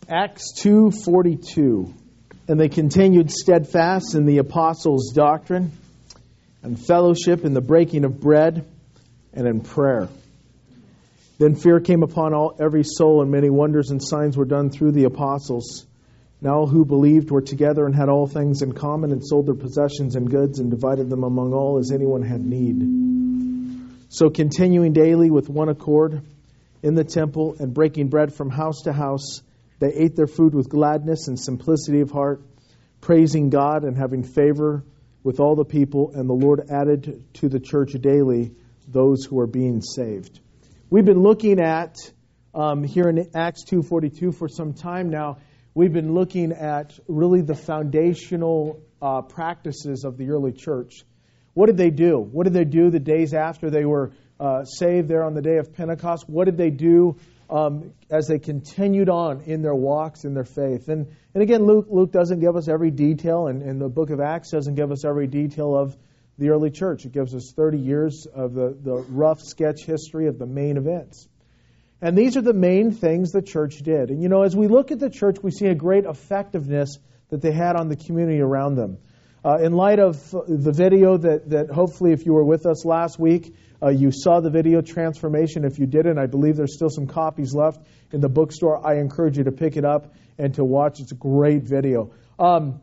Acts 2:42. And they continued steadfast in the apostles' doctrine and fellowship, in the breaking of bread and in prayer. Then fear came upon every soul, and many wonders and signs were done through the apostles. Now all who believed were together and had all things in common, and sold their possessions and goods and divided them among all as anyone had need. So continuing daily with one accord in the temple and breaking bread from house to house, they ate their food with gladness and simplicity of heart, praising God and having favor with all the people. And the Lord added to the church daily those who are being saved. We've been looking at, here in Acts 2:42 for some time now, we've been looking at really the foundational practices of the early church. What did they do? What did they do the days after they were saved there on the day of Pentecost? What did they do as they continued on in their walks, in their faith? And again, Luke doesn't give us every detail, and the book of Acts doesn't give us every detail of the early church. It gives us 30 years of the rough sketch history of the main events. And these are the main things the church did. And as we look at the church, we see a great effectiveness that they had on the community around them. In light of the video that hopefully, if you were with us last week, you saw the video Transformation. If you didn't, I believe there's still some copies left in the bookstore. I encourage you to pick it up and to watch. It's a great video. And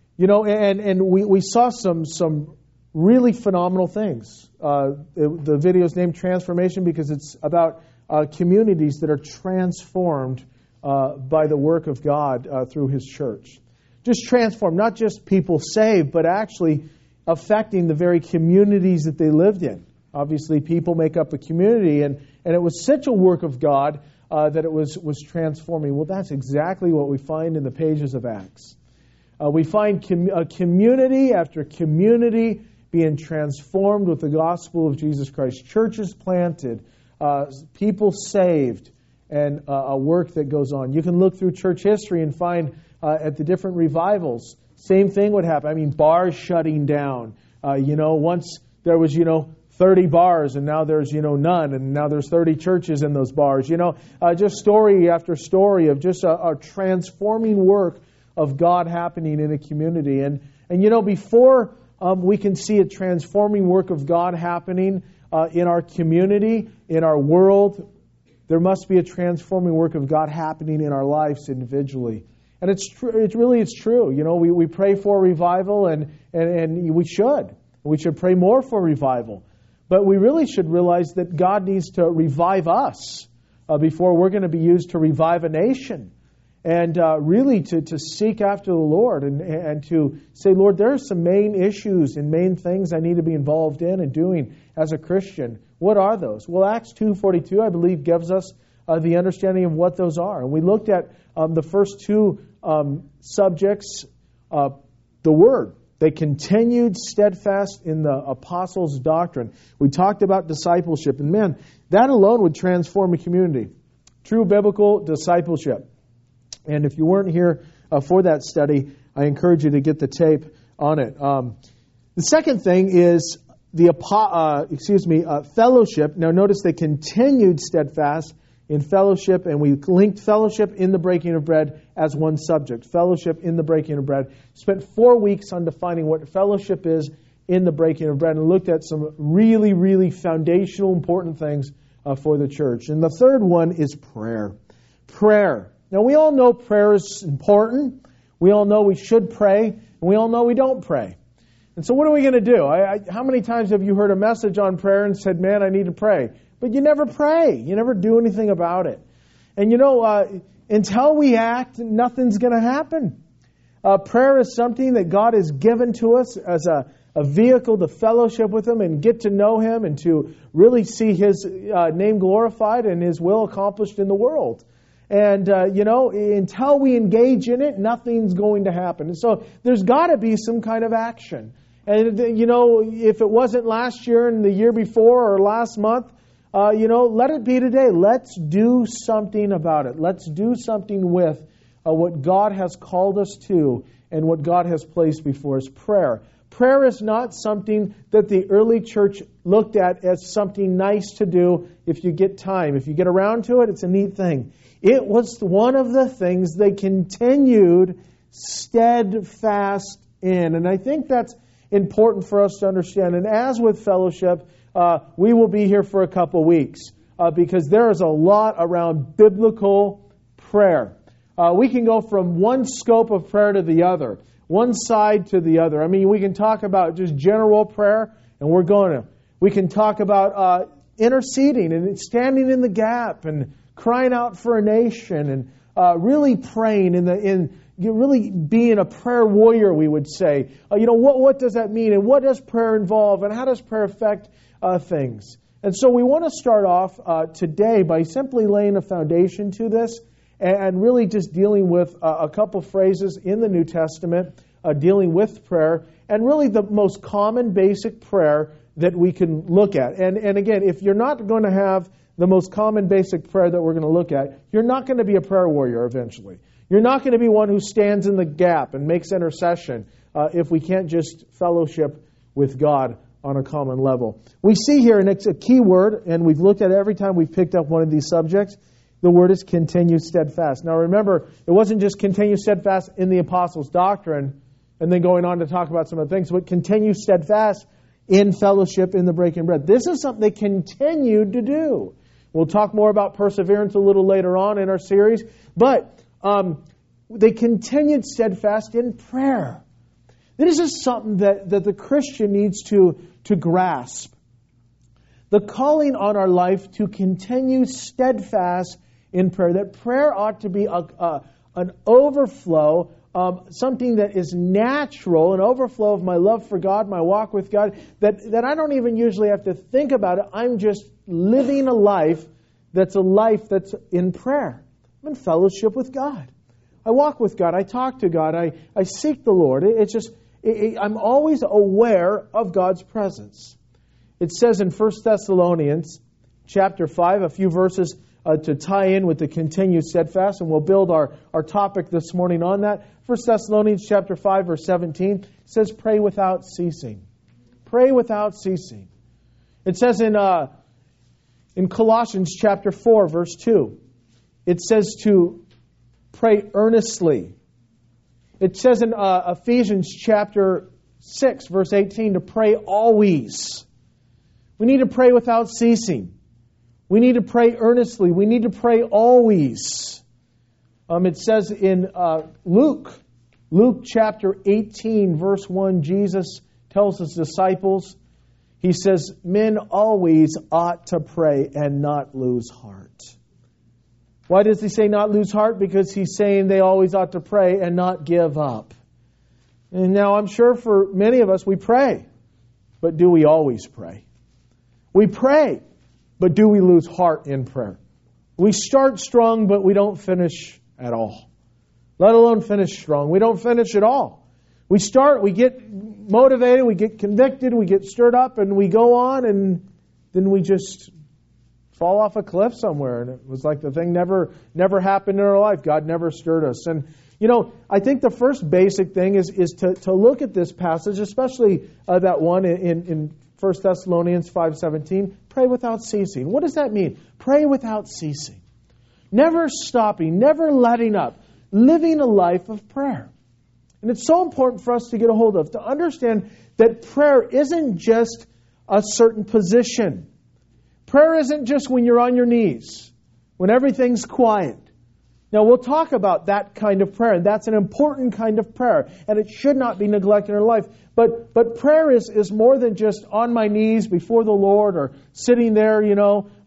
we saw some really phenomenal things. The video is named Transformation because it's about communities that are transformed by the work of God through His church. Just transformed, not just people saved, but actually affecting the very communities that they lived in. Obviously, people make up a community, and it was such a work of God that it was transforming. Well, that's exactly what we find in the pages of Acts. We find community after community being transformed with the gospel of Jesus Christ. Churches planted, people saved, and a work that goes on. You can look through church history and find at the different revivals, same thing would happen. Bars shutting down. Once there was, 30 bars, and now there's, none, and now there's 30 churches in those bars. Just story after story of just a transforming work of God happening in a community. And before we can see a transforming work of God happening in our community, in our world, there must be a transforming work of God happening in our lives individually. And it's true. It's true. We pray for revival, and we should. We should pray more for revival. But we really should realize that God needs to revive us before we're going to be used to revive a nation. And really to seek after the Lord and to say, Lord, there are some main issues and main things I need to be involved in and doing as a Christian. What are those? Well, Acts 2:42, I believe, gives us the understanding of what those are. And we looked at the first two subjects, the Word. They continued steadfast in the apostles' doctrine. We talked about discipleship. And man, that alone would transform a community. True biblical discipleship. And if you weren't here for that study, I encourage you to get the tape on it. The second thing is fellowship. Now notice they continued steadfast in fellowship, and we linked fellowship in the breaking of bread as one subject. Fellowship in the breaking of bread. Spent 4 weeks on defining what fellowship is in the breaking of bread, and looked at some really, really foundational, important things for the church. And the third one is prayer. Prayer. Now, we all know prayer is important. We all know we should pray, and we all know we don't pray. And so what are we going to do? How many times have you heard a message on prayer and said, man, I need to pray? But you never pray. You never do anything about it. And until we act, nothing's going to happen. Prayer is something that God has given to us as a vehicle to fellowship with Him and get to know Him and to really see His name glorified and His will accomplished in the world. And, until we engage in it, nothing's going to happen. And so there's got to be some kind of action. And, if it wasn't last year and the year before or last month, let it be today. Let's do something about it. Let's do something with what God has called us to and what God has placed before us. Prayer. Prayer is not something that the early church looked at as something nice to do if you get time. If you get around to it, it's a neat thing. It was one of the things they continued steadfast in. And I think that's important for us to understand. And as with fellowship, we will be here for a couple weeks because there is a lot around biblical prayer. We can go from one scope of prayer to the other, one side to the other. I mean, we can talk about just general prayer, and we can talk about interceding and standing in the gap and crying out for a nation and really praying really being a prayer warrior, we would say. What does that mean, and what does prayer involve, and how does prayer affect things? And so we want to start off today by simply laying a foundation to this and really just dealing with a couple phrases in the New Testament dealing with prayer, and really the most common basic prayer that we can look at. And again, if you're not going to have the most common basic prayer that we're going to look at, you're not going to be a prayer warrior eventually. You're not going to be one who stands in the gap and makes intercession if we can't just fellowship with God on a common level. We see here, and it's a key word, and we've looked at it every time we've picked up one of these subjects. The word is continue steadfast. Now remember, it wasn't just continue steadfast in the apostles' doctrine and then going on to talk about some other things, but continue steadfast in fellowship, in the breaking of bread. This is something they continued to do. We'll talk more about perseverance a little later on in our series, but they continued steadfast in prayer. This is something that the Christian needs to grasp. The calling on our life to continue steadfast in prayer. That prayer ought to be an overflow, something that is natural, an overflow of my love for God, my walk with God, that I don't even usually have to think about it. I'm just living a life that's in prayer. I'm in fellowship with God. I walk with God. I talk to God. I seek the Lord. I'm always aware of God's presence. It says in 1 Thessalonians chapter 5, a few verses to tie in with the continued steadfast, and we'll build our topic this morning on that. 1 Thessalonians chapter 5, verse 17 says, pray without ceasing. Pray without ceasing. It says in Colossians chapter 4, verse 2, it says to pray earnestly. It says in Ephesians chapter 6, verse 18, to pray always. We need to pray without ceasing. We need to pray earnestly. We need to pray always. It says in Luke chapter 18, verse 1, Jesus tells his disciples, he says, men always ought to pray and not lose heart. Why does he say not lose heart? Because he's saying they always ought to pray and not give up. And now I'm sure for many of us we pray, but do we always pray? We pray, but do we lose heart in prayer? We start strong, but we don't finish at all. Let alone finish strong. We don't finish at all. We start, we get motivated, we get convicted, we get stirred up, and we go on, and then we just fall off a cliff somewhere. And it was like the thing never happened in our life. God never stirred us. And, I think the first basic thing is to look at this passage, especially that one in 1 Thessalonians 5:17, pray without ceasing. What does that mean? Pray without ceasing. Never stopping, never letting up, living a life of prayer. And it's so important for us to get a hold of, to understand that prayer isn't just a certain position. Prayer isn't just when you're on your knees, when everything's quiet. Now, we'll talk about that kind of prayer, and that's an important kind of prayer, and it should not be neglected in our life. But prayer is more than just on my knees before the Lord or sitting there, in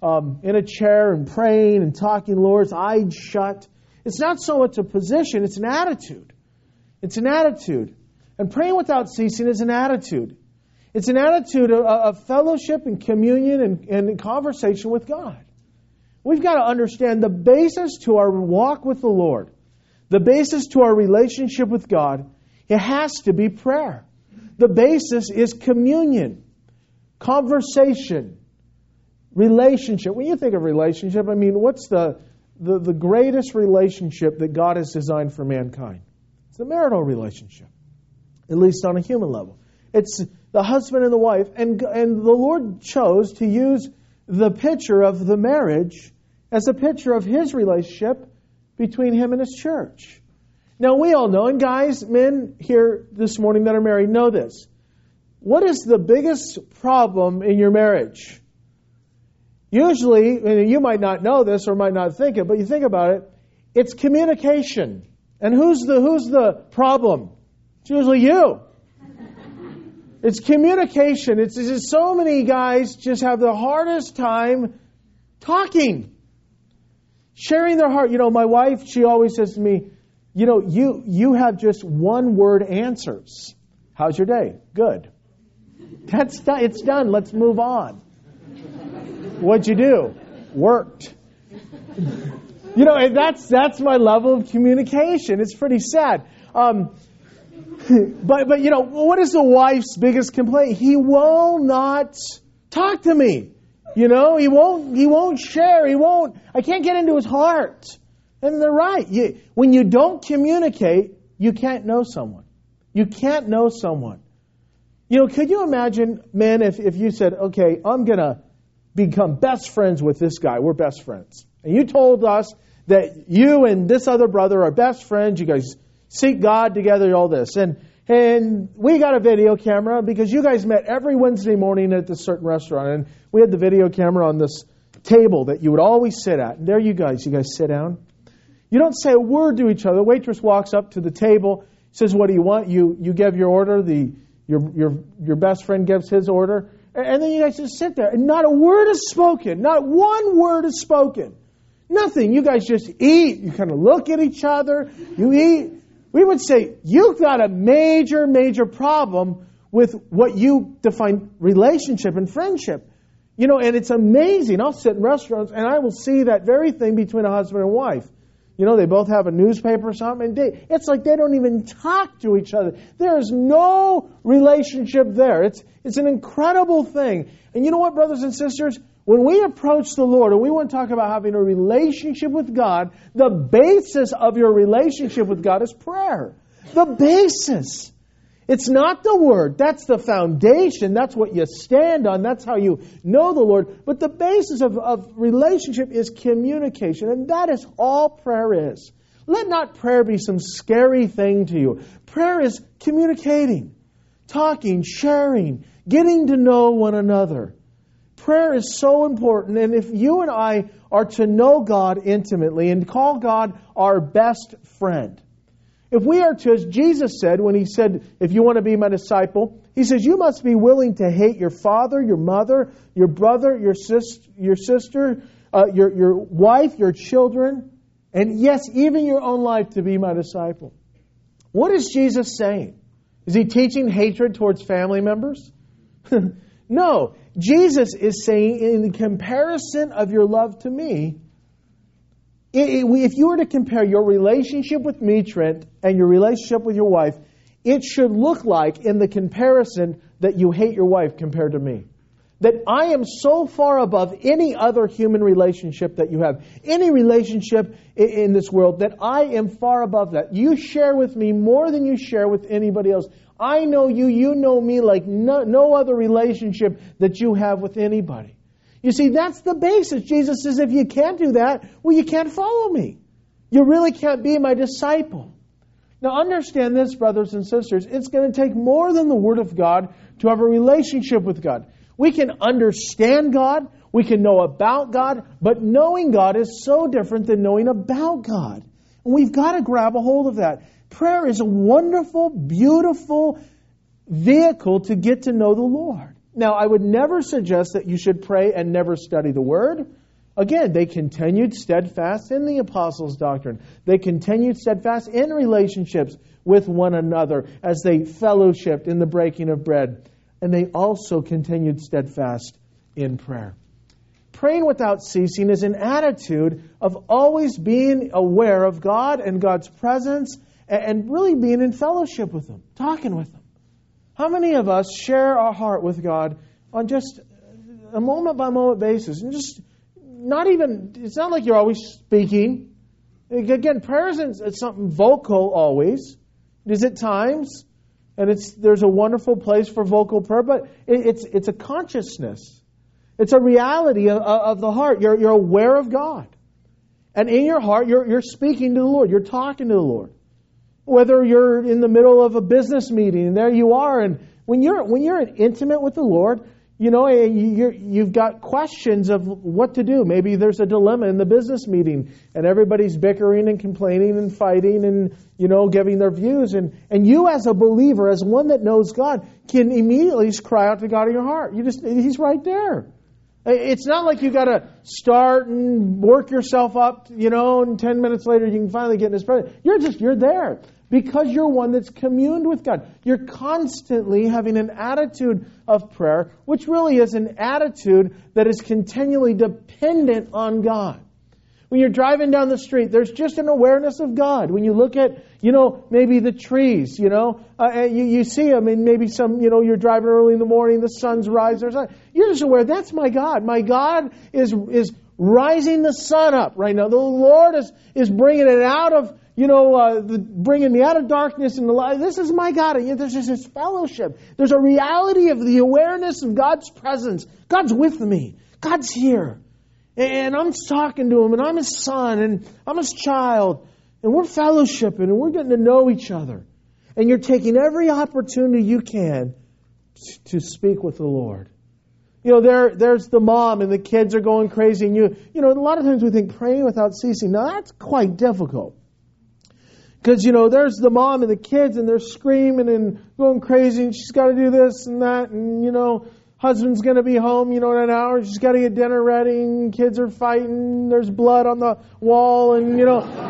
a chair and praying and talking, Lord's eyes shut. It's not so much a position, it's an attitude. It's an attitude. And praying without ceasing is an attitude. It's an attitude of fellowship and communion and conversation with God. We've got to understand the basis to our walk with the Lord, the basis to our relationship with God, it has to be prayer. The basis is communion, conversation, relationship. When you think of relationship, what's the greatest relationship that God has designed for mankind? It's the marital relationship, at least on a human level. It's the husband and the wife. And the Lord chose to use the picture of the marriage as a picture of His relationship between him and his church. Now, we all know, and guys, men here this morning that are married know this. What is the biggest problem in your marriage? Usually, and you might not know this or might not think it, but you think about it, it's communication. And who's the problem? It's usually you. It's communication. It's just so many guys just have the hardest time talking, sharing their heart. My wife, she always says to me, you have just one word answers. How's your day? Good. That's done. It's done. Let's move on. What'd you do? Worked. And that's my level of communication. It's pretty sad. But what is the wife's biggest complaint? He will not talk to me. He won't share. I can't get into his heart. And they're right. When you don't communicate, you can't know someone. You can't know someone. Could you imagine, men, if you said, okay, I'm going to become best friends with this guy. We're best friends. And you told us that you and this other brother are best friends. You guys seek God together, all this. And we got a video camera because you guys met every Wednesday morning at this certain restaurant. And we had the video camera on this table that you would always sit at. And there you guys sit down. You don't say a word to each other. The waitress walks up to the table, says, what do you want? You give your order. Your best friend gives his order. And then you guys just sit there. And not a word is spoken. Not one word is spoken. Nothing. You guys just eat. You kind of look at each other. You eat. We would say, you've got a major, major problem with what you define relationship and friendship. And it's amazing. I'll sit in restaurants and I will see that very thing between a husband and wife. They both have a newspaper or something. And it's like they don't even talk to each other. There is no relationship there. It's an incredible thing. And you know what, brothers and sisters? When we approach the Lord and we want to talk about having a relationship with God, the basis of your relationship with God is prayer. The basis. It's not the Word. That's the foundation. That's what you stand on. That's how you know the Lord. But the basis of relationship is communication. And that is all prayer is. Let not prayer be some scary thing to you. Prayer is communicating, talking, sharing, getting to know one another. Prayer is so important, and if you and I are to know God intimately and call God our best friend, if we are to, as Jesus said when He said, if you want to be my disciple, He says, you must be willing to hate your father, your mother, your brother, your sister, your wife, your children, and yes, even your own life to be my disciple. What is Jesus saying? Is He teaching hatred towards family members? No. Jesus is saying, in comparison of your love to me, if you were to compare your relationship with me, Trent, and your relationship with your wife, it should look like, in the comparison, that you hate your wife compared to me. That I am so far above any other human relationship that you have. Any relationship in this world, that I am far above that. You share with me more than you share with anybody else. I know you, you know me like no other relationship that you have with anybody. You see, that's the basis. Jesus says, if you can't do that, well, you can't follow me. You really can't be my disciple. Now understand this, brothers and sisters. It's going to take more than the Word of God to have a relationship with God. We can understand God. We can know about God. But knowing God is so different than knowing about God. And we've got to grab a hold of that. Prayer is a wonderful, beautiful vehicle to get to know the Lord. Now, I would never suggest that you should pray and never study the Word. Again, they continued steadfast in the apostles' doctrine. They continued steadfast in relationships with one another as they fellowshiped in the breaking of bread. And they also continued steadfast in prayer. Praying without ceasing is an attitude of always being aware of God and God's presence and really being in fellowship with Him, talking with Him. How many of us share our heart with God on just a moment-by-moment basis? And just not even, it's not like you're always speaking. Again, prayer isn't something vocal always. It is at times. And there's a wonderful place for vocal prayer, but it's a consciousness. It's a reality of the heart. You're aware of God. And in your heart, you're speaking to the Lord. You're talking to the Lord. Whether you're in the middle of a business meeting, and there you are, and when you're intimate with the Lord, you've got questions of what to do. Maybe there's a dilemma in the business meeting, and everybody's bickering and complaining and fighting and, giving their views. And you as a believer, as one that knows God, can immediately just cry out to God in your heart. He's right there. It's not like you got to start and work yourself up, and 10 minutes later you can finally get in His presence. You're there. Because you're one that's communed with God. You're constantly having an attitude of prayer, which really is an attitude that is continually dependent on God. When you're driving down the street, there's just an awareness of God. When you look at, maybe the trees, you see them, and maybe some, you're driving early in the morning, the sun's rising. You're just aware, that's my God. My God is rising the sun up right now. The Lord is bringing it out of, bringing me out of darkness into light. This is my God. And there's just this fellowship. There's a reality of the awareness of God's presence. God's with me. God's here. And I'm talking to Him, and I'm His son, and I'm His child. And we're fellowshipping, and we're getting to know each other. And you're taking every opportunity you can to speak with the Lord. There's the mom, and the kids are going crazy. And a lot of times we think praying without ceasing. Now, that's quite difficult. Because, there's the mom and the kids, and they're screaming and going crazy, and she's got to do this and that, and, husband's going to be home, in an hour, she's got to get dinner ready, and kids are fighting, there's blood on the wall, and,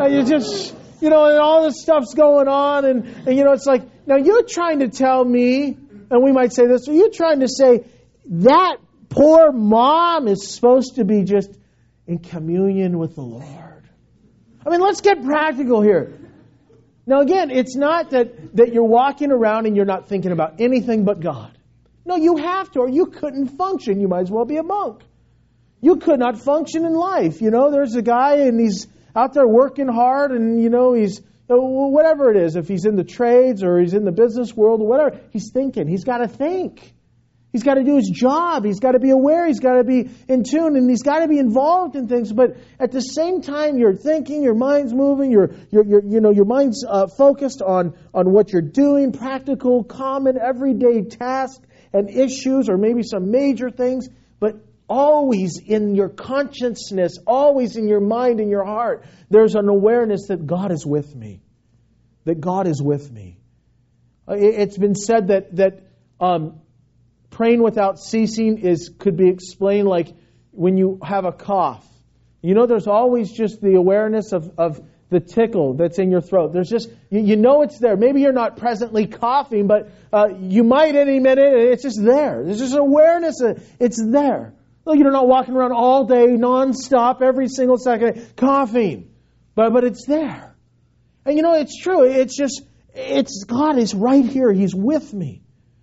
and all this stuff's going on, and it's like, now you're trying to tell me, and we might say this, are you trying to say that poor mom is supposed to be just in communion with the Lord? I mean, let's get practical here. Now again, it's not that you're walking around and you're not thinking about anything but God. No, you have to, or you couldn't function. You might as well be a monk. You could not function in life. There's a guy and he's out there working hard, and he's whatever it is, if he's in the trades or he's in the business world or whatever, he's thinking. He's got to think. He's got to do his job. He's got to be aware. He's got to be in tune, and he's got to be involved in things. But at the same time, you're thinking, your mind's moving, your mind's focused on what you're doing, practical, common, everyday tasks and issues, or maybe some major things. But always in your consciousness, always in your mind and your heart, there's an awareness that God is with me. That God is with me. It's been said that praying without ceasing could be explained like when you have a cough. There's always just the awareness of the tickle that's in your throat. There's just, it's there. Maybe you're not presently coughing, but you might any minute. It's just there. There's just awareness. It's there. You're not walking around all day, nonstop, every single second, coughing. But it's there. And it's true. It's God is right here. He's with me.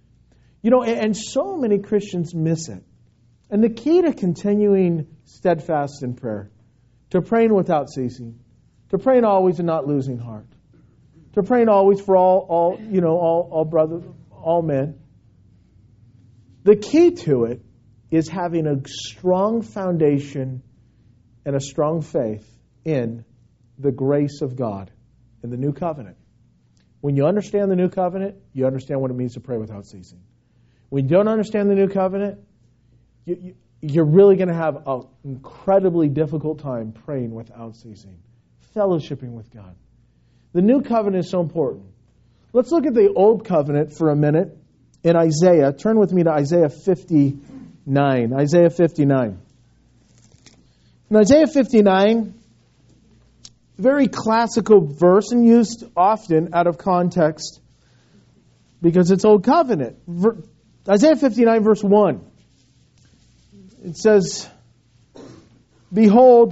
And so many Christians miss it. And the key to continuing steadfast in prayer, to praying without ceasing, to praying always and not losing heart, to praying always for all brothers, all men. The key to it is having a strong foundation and a strong faith in the grace of God in the new covenant. When you understand the new covenant, you understand what it means to pray without ceasing. When you don't understand the new covenant, you're really going to have an incredibly difficult time praying without ceasing, fellowshipping with God. The new covenant is so important. Let's look at the old covenant for a minute in Isaiah. Turn with me to Isaiah 59. Isaiah 59. In Isaiah 59, very classical verse and used often out of context because it's old covenant. Isaiah 59 verse 1. It says, "Behold,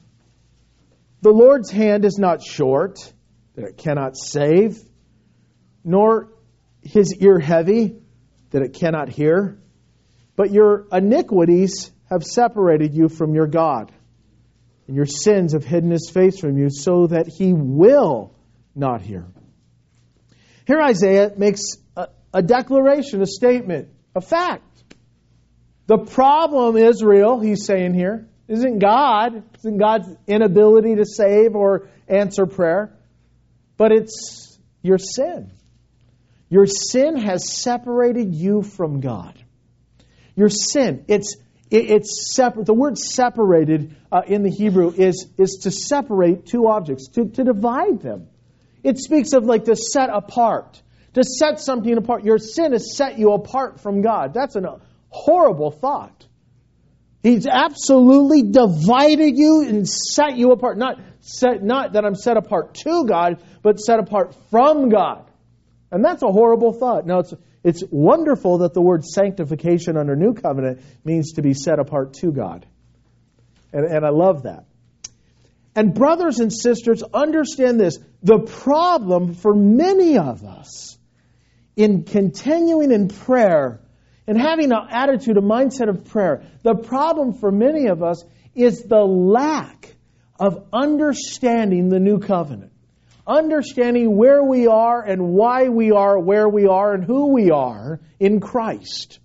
the Lord's hand is not short, that it cannot save, nor His ear heavy, that it cannot hear. But your iniquities have separated you from your God, and your sins have hidden His face from you, so that He will not hear." Here Isaiah makes a declaration, a statement, a fact. The problem, Israel, he's saying here, isn't God. It isn't God's inability to save or answer prayer. But it's your sin. Your sin has separated you from God. Your sin, it's separate. The word separated in the Hebrew is to separate two objects, to divide them. It speaks of like to set apart, to set something apart. Your sin has set you apart from God. That's a horrible thought. He's absolutely divided you and set you apart. Not that I'm set apart to God, but set apart from God. And that's a horrible thought. Now, it's wonderful that the word sanctification under New Covenant means to be set apart to God. And I love that. And brothers and sisters, understand this. The problem for many of us in continuing in prayer and having an attitude, a mindset of prayer, the problem for many of us is the lack of understanding the New Covenant. Understanding where we are and why we are where we are and who we are in Christ.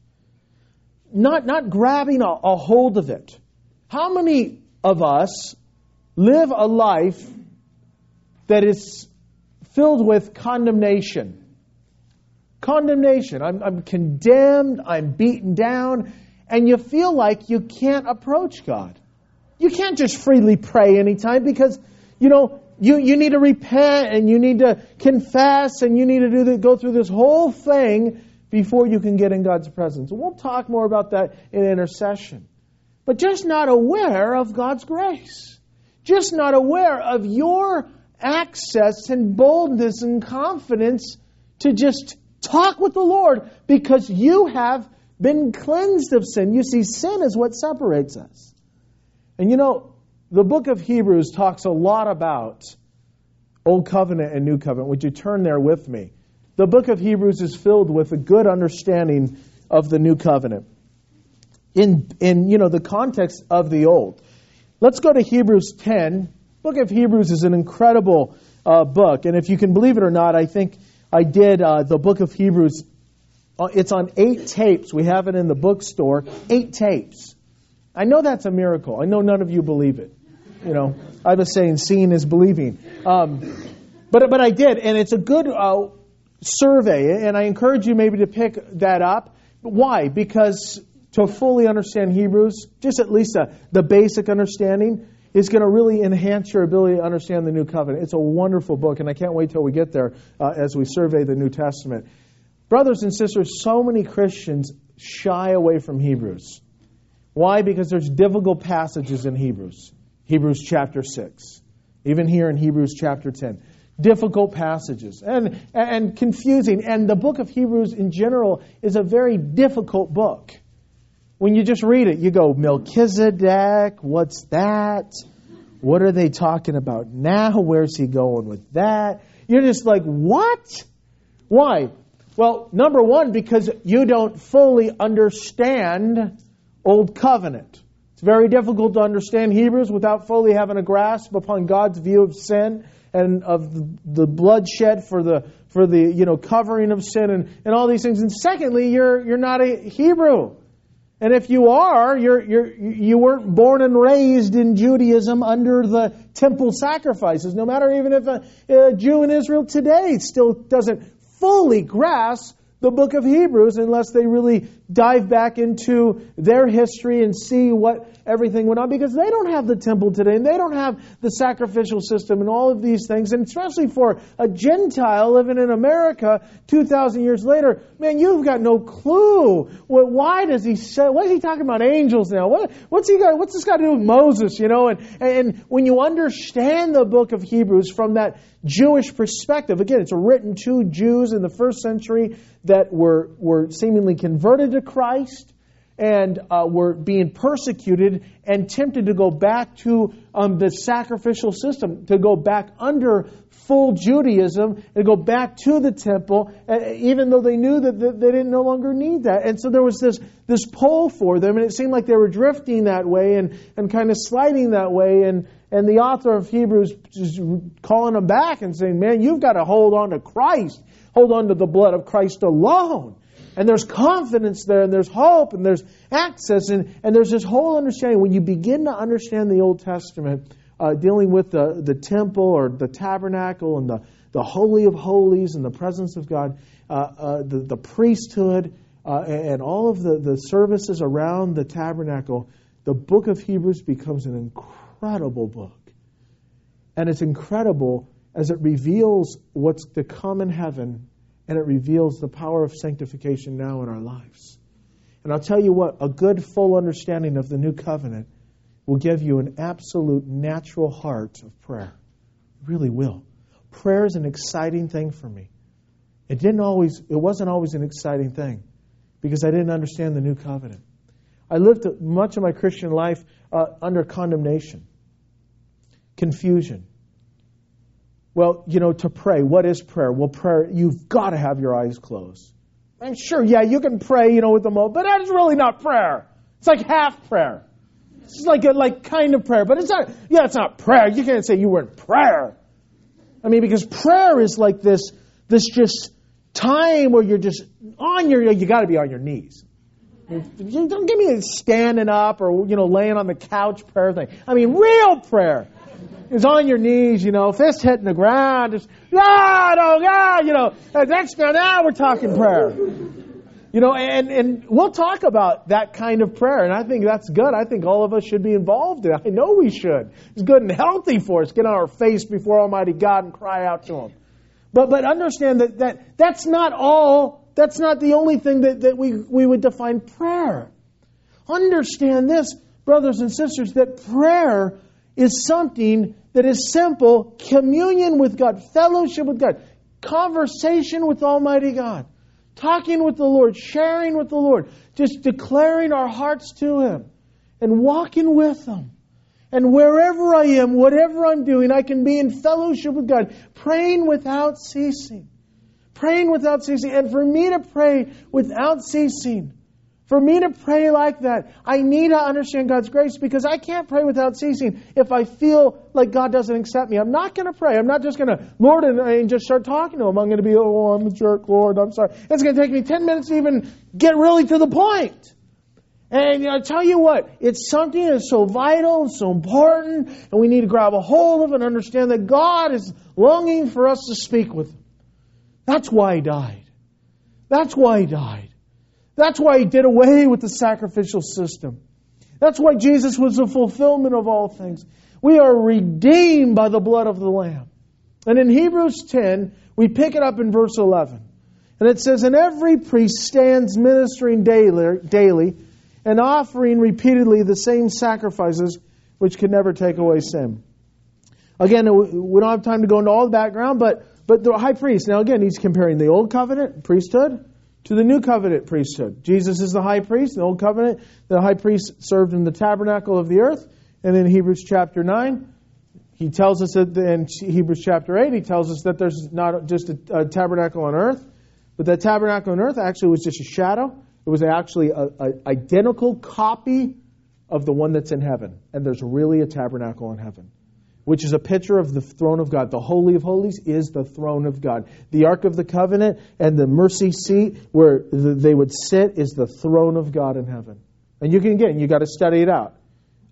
Not grabbing a hold of it. How many of us live a life that is filled with condemnation? Condemnation. I'm condemned, I'm beaten down, and you feel like you can't approach God. You can't just freely pray anytime because, you need to repent and you need to confess and you need to go through this whole thing before you can get in God's presence. And we'll talk more about that in intercession. But just not aware of God's grace. Just not aware of your access and boldness and confidence to just talk with the Lord because you have been cleansed of sin. You see, sin is what separates us. And the book of Hebrews talks a lot about Old Covenant and New Covenant. Would you turn there with me? The book of Hebrews is filled with a good understanding of the New Covenant in the context of the Old. Let's go to Hebrews 10. The book of Hebrews is an incredible book. And if you can believe it or not, I think I did the book of Hebrews. It's on 8 tapes. We have it in the bookstore. 8 tapes. I know that's a miracle. I know none of you believe it. I was saying seeing is believing. But I did, and it's a good survey, and I encourage you maybe to pick that up. Why? Because to fully understand Hebrews, just at least the basic understanding, is going to really enhance your ability to understand the New Covenant. It's a wonderful book, and I can't wait till we get there as we survey the New Testament. Brothers and sisters, so many Christians shy away from Hebrews. Why? Because there's difficult passages in Hebrews. Hebrews chapter 6. Even here in Hebrews chapter 10. Difficult passages. And confusing. And the book of Hebrews in general is a very difficult book. When you just read it, you go, Melchizedek, what's that? What are they talking about now? Where's he going with that? You're just like, what? Why? Well, number one, because you don't fully understand Old Covenant. It's very difficult to understand Hebrews without fully having a grasp upon God's view of sin and of the bloodshed for the covering of sin and all these things. And secondly, you're not a Hebrew. And if you are, you weren't born and raised in Judaism under the temple sacrifices. No matter even if a Jew in Israel today still doesn't fully grasp the book of Hebrews unless they really dive back into their history and see what everything went on, because they don't have the temple today and they don't have the sacrificial system and all of these things. And especially for a Gentile living in America 2,000 years later, man, you've got no clue. Why does he say, what is he talking about angels now? What's this got to do with Moses, And when you understand the book of Hebrews from that Jewish perspective, again, it's written to Jews in the first century that were seemingly converted to Christ and were being persecuted and tempted to go back to the sacrificial system, to go back under full Judaism and go back to the temple, even though they knew that they didn't no longer need that. And so there was this pull for them, and it seemed like they were drifting that way and kind of sliding that way. And the author of Hebrews is calling them back and saying, man, you've got to hold on to Christ. Hold on to the blood of Christ alone. And there's confidence there, and there's hope, and there's access, and there's this whole understanding. When you begin to understand the Old Testament, dealing with the temple or the tabernacle and the Holy of Holies and the presence of God, the priesthood, and all of the services around the tabernacle, the book of Hebrews becomes an incredible book. And it's incredible as it reveals what's to come in heaven, and it reveals the power of sanctification now in our lives. And I'll tell you what, a good full understanding of the new covenant will give you an absolute natural heart of prayer. It really will. Prayer is an exciting thing for me. It wasn't always an exciting thing because I didn't understand the new covenant. I lived much of my Christian life under condemnation, confusion. Well, to pray, what is prayer? Well, prayer, you've got to have your eyes closed. I'm sure, you can pray, with the moment, but that's really not prayer. It's like half prayer. It's like kind of prayer, but it's not prayer. You can't say you were in prayer. I mean, because prayer is like this just time where you're just you got to be on your knees. Don't give me a standing up or, laying on the couch prayer thing. I mean, real prayer is on your knees, fist hitting the ground, just, God, oh God, now we're talking prayer. And we'll talk about that kind of prayer, and I think that's good. I think all of us should be involved in it. I know we should. It's good and healthy for us. Get on our face before Almighty God and cry out to Him. But understand that's not all. That's not the only thing that we would define prayer. Understand this, brothers and sisters, that prayer is something that is simple, communion with God, fellowship with God, conversation with Almighty God, talking with the Lord, sharing with the Lord, just declaring our hearts to Him and walking with Him. And wherever I am, whatever I'm doing, I can be in fellowship with God, praying without ceasing. Praying without ceasing. And for me to pray without ceasing, for me to pray like that, I need to understand God's grace, because I can't pray without ceasing if I feel like God doesn't accept me. I'm not going to pray. I'm not just going to, Lord, and just start talking to Him. I'm going to be, I'm a jerk, Lord, I'm sorry. It's going to take me 10 minutes to even get really to the point. And I tell you what, it's something that's so vital and so important, and we need to grab a hold of and understand that God is longing for us to speak with Him. That's why He died. That's why He died. That's why He did away with the sacrificial system. That's why Jesus was the fulfillment of all things. We are redeemed by the blood of the Lamb. And in Hebrews 10, we pick it up in verse 11. And it says, "And every priest stands ministering daily and offering repeatedly the same sacrifices which can never take away sin." Again, we don't have time to go into all the background, but the high priest, now again, he's comparing the Old Covenant priesthood to the New Covenant priesthood. Jesus is the high priest. In the Old Covenant, the high priest served in the tabernacle of the earth. And in Hebrews chapter 9, he tells us that in Hebrews chapter 8, he tells us that there's not just a tabernacle on earth, but that tabernacle on earth actually was just a shadow. It was actually an identical copy of the one that's in heaven. And there's really a tabernacle in heaven, which is a picture of the throne of God. The Holy of Holies is the throne of God. The Ark of the Covenant and the mercy seat where they would sit is the throne of God in heaven. And you got to study it out.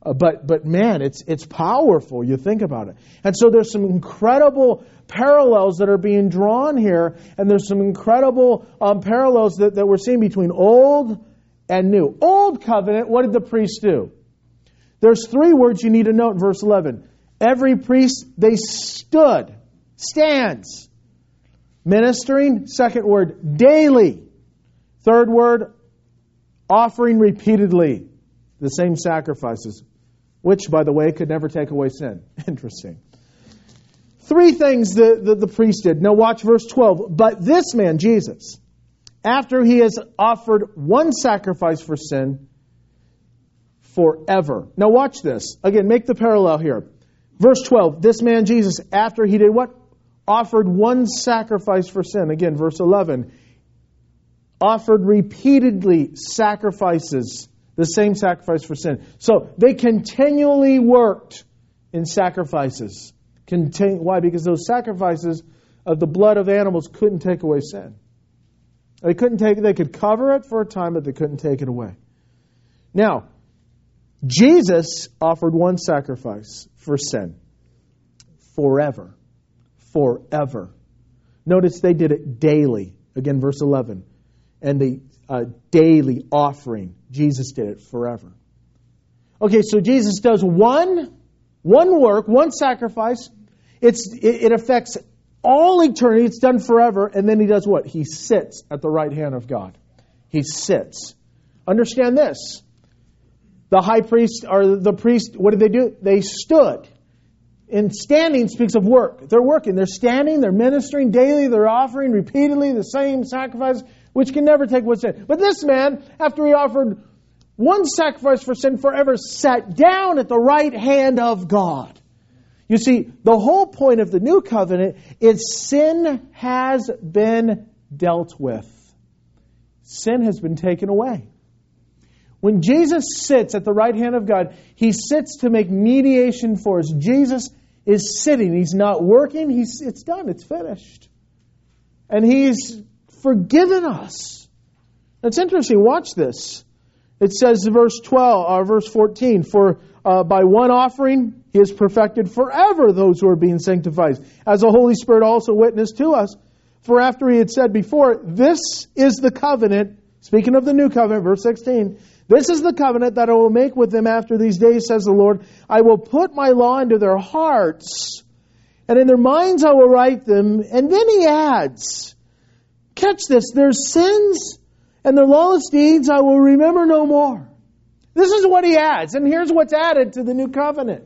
But man, it's powerful. You think about it. And so there's some incredible parallels that are being drawn here, and there's some incredible parallels that we're seeing between Old and New. Old Covenant, what did the priest do? There's 3 words you need to note in verse 11. Every priest, they stands. Ministering, second word, daily. Third word, offering repeatedly the same sacrifices, which, by the way, could never take away sin. Interesting. 3 things the priest did. Now watch verse 12. But this man, Jesus, after He has offered one sacrifice for sin forever. Now watch this. Again, make the parallel here. Verse 12, this man Jesus, after He did what? Offered one sacrifice for sin. Again, verse 11, offered repeatedly sacrifices, the same sacrifice for sin. So they continually worked in sacrifices. Why? Because those sacrifices of the blood of animals couldn't take away sin. They could cover it for a time, but they couldn't take it away. Now, Jesus offered one sacrifice for sin. Forever. Forever. Notice they did it daily. Again, verse 11. And the daily offering. Jesus did it forever. Okay, so Jesus does one work, one sacrifice. It affects all eternity. It's done forever. And then He does what? He sits at the right hand of God. He sits. Understand this. The high priest or the priest, what did they do? They stood. And standing speaks of work. They're working. They're standing. They're ministering daily. They're offering repeatedly the same sacrifice, which can never take away sin. But this man, after he offered one sacrifice for sin forever, sat down at the right hand of God. You see, the whole point of the new covenant is sin has been dealt with. Sin has been taken away. When Jesus sits at the right hand of God, He sits to make mediation for us. Jesus is sitting. He's not working. It's done. It's finished. And He's forgiven us. It's interesting. Watch this. It says verse 14, for by one offering He has perfected forever those who are being sanctified, as the Holy Spirit also witnessed to us. For after He had said before, this is the covenant, speaking of the new covenant, verse 16, this is the covenant that I will make with them after these days, says the Lord. I will put my law into their hearts, and in their minds I will write them. And then He adds, catch this, their sins and their lawless deeds I will remember no more. This is what He adds, and here's what's added to the new covenant.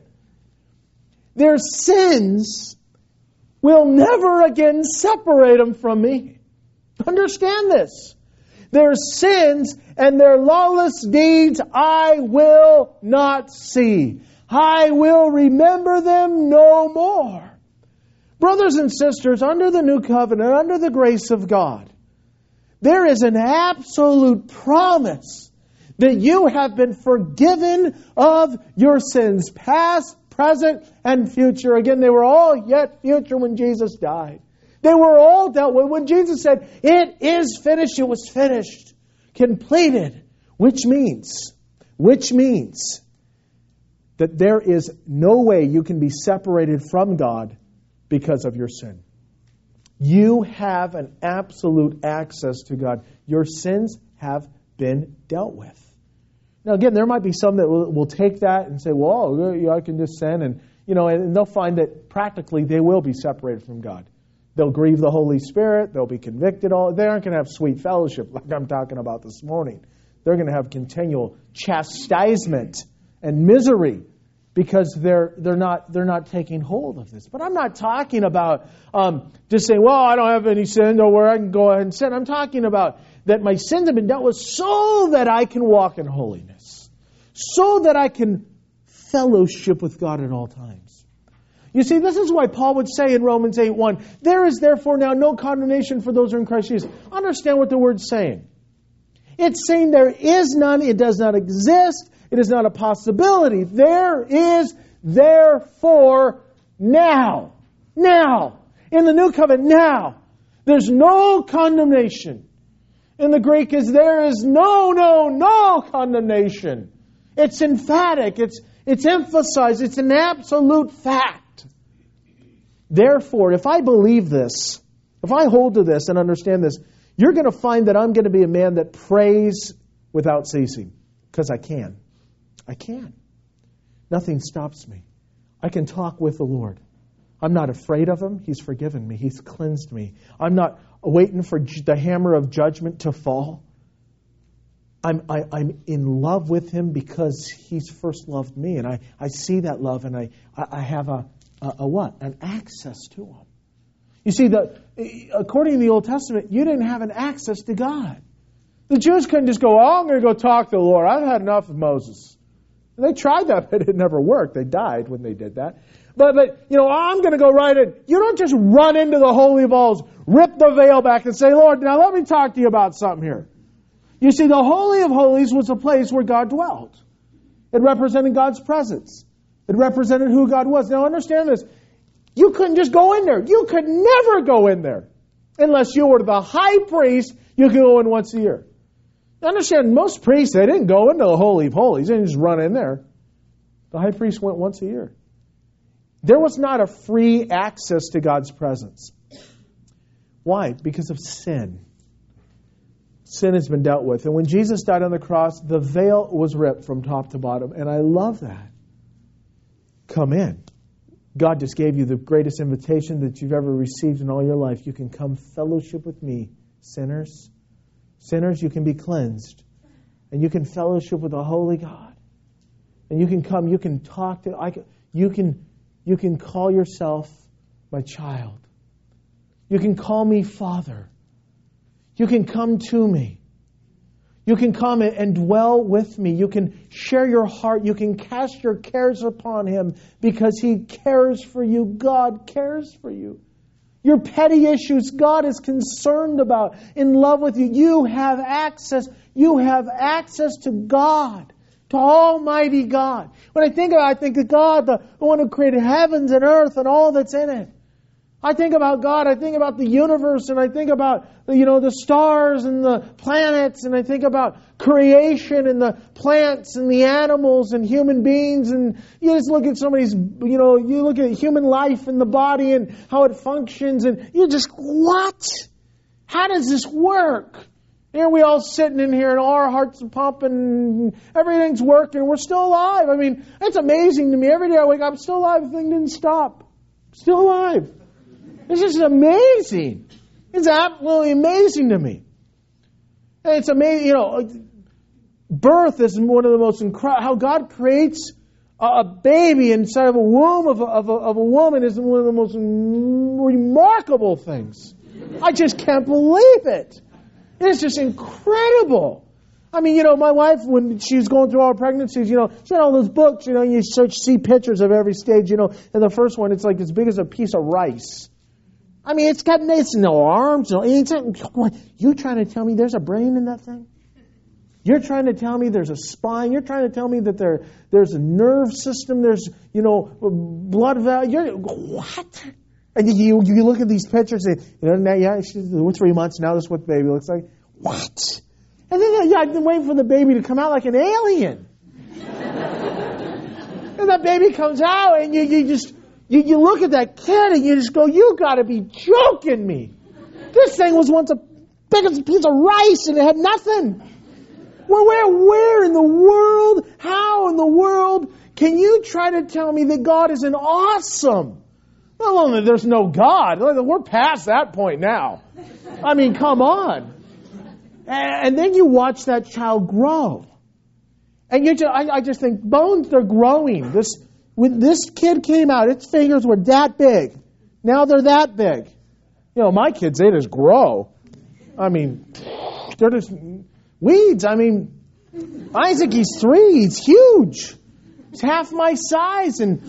Their sins will never again separate them from me. Understand this. Their sins and their lawless deeds I will not see. I will remember them no more. Brothers and sisters, under the new covenant, under the grace of God, there is an absolute promise that you have been forgiven of your sins, past, present, and future. Again, they were all yet future when Jesus died. They were all dealt with. When Jesus said, it is finished, it was finished, completed, which means that there is no way you can be separated from God because of your sin. You have an absolute access to God. Your sins have been dealt with. Now again, there might be some that will take that and say, well, I can just sin, and they'll find that practically they will be separated from God. They'll grieve the Holy Spirit. They'll be convicted. They aren't going to have sweet fellowship like I'm talking about this morning. They're going to have continual chastisement and misery because they're not taking hold of this. But I'm not talking about just saying, well, I don't have any sin, or where I can go ahead and sin. I'm talking about that my sins have been dealt with so that I can walk in holiness, so that I can fellowship with God at all times. You see, this is why Paul would say in Romans 8:1, there is therefore now no condemnation for those who are in Christ Jesus. Understand what the word's saying. It's saying there is none, it does not exist, it is not a possibility. There is therefore now, in the new covenant, now, there's no condemnation. In the Greek is there is no condemnation. It's emphatic, it's emphasized, it's an absolute fact. Therefore, if I believe this, if I hold to this and understand this, you're going to find that I'm going to be a man that prays without ceasing. Because I can. Nothing stops me. I can talk with the Lord. I'm not afraid of Him. He's forgiven me. He's cleansed me. I'm not waiting for the hammer of judgment to fall. I'm in love with Him because He's first loved me. And I see that love, and I have an access to Him. You see, according to the Old Testament, you didn't have an access to God. The Jews couldn't just go, I'm going to go talk to the Lord. I've had enough of Moses. And they tried that, but it never worked. They died when they did that. But I'm going to go right in. You don't just run into the Holy of Holies, rip the veil back and say, Lord, now let me talk to you about something here. You see, the Holy of Holies was a place where God dwelt. It represented God's presence. It represented who God was. Now understand this. You couldn't just go in there. You could never go in there unless you were the high priest You can go in once a year. Understand, most priests, they didn't go into the Holy of Holies. They didn't just run in there. The high priest went once a year. There was not a free access to God's presence. Why? Because of sin. Sin has been dealt with. And when Jesus died on the cross, the veil was ripped from top to bottom. And I love that. Come in. God just gave you the greatest invitation that you've ever received in all your life. You can come fellowship with me, sinners. Sinners, you can be cleansed. And you can fellowship with a holy God. And you can come, you can talk to, you can call yourself my child. You can call me Father. You can come to me. You can come and dwell with me. You can share your heart. You can cast your cares upon Him because He cares for you. God cares for you. Your petty issues, God is concerned about, in love with you. You have access. You have access to God, to Almighty God. When I think of God, the one who created heavens and earth and all that's in it. I think about God, I think about the universe, and I think about, the stars and the planets, and I think about creation and the plants and the animals and human beings, and you just look at somebody's, you look at human life and the body and how it functions, and you just, what? How does this work? Here we all sitting in here and all our hearts are pumping and everything's working. We're still alive. I mean, it's amazing to me. Every day I wake up, I'm still alive. The thing didn't stop. Still alive. It's just amazing. It's absolutely amazing to me. And it's amazing, birth is one of the most incredible, how God creates a baby inside of a womb of a woman is one of the most remarkable things. I just can't believe it. It's just incredible. I mean, my wife, when she was going through all her pregnancies, she had all those books, you see pictures of every stage, and the first one, it's like as big as a piece of rice. I mean, it's no arms. You're trying to tell me there's a brain in that thing? You're trying to tell me there's a spine? You're trying to tell me that there's a nerve system? There's, blood valve? What? And you look at these pictures and, we're 3 months now, this is what the baby looks like. What? And then I've been waiting for the baby to come out like an alien. And that baby comes out and you look at that kid and you just go, you got to be joking me. This thing was once a big as a piece of rice and it had nothing. Where in the world, how in the world can you try to tell me that God isn't awesome? Not only that there's no God, we're past that point now. I mean, come on. And then you watch that child grow. And I just think, bones, they're growing. When this kid came out, its fingers were that big. Now they're that big. My kids, they just grow. I mean, they're just weeds. I mean, Isaac, he's 3. He's huge. He's half my size. And,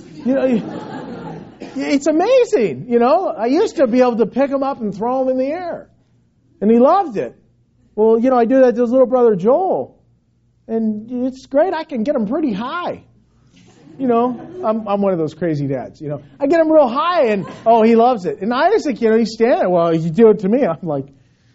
it's amazing. I used to be able to pick him up and throw him in the air. And he loved it. Well, I do that to his little brother Joel. And it's great. I can get him pretty high. I'm one of those crazy dads. I get him real high and, he loves it. And Isaac, he's standing. Well, you do it to me. I'm like,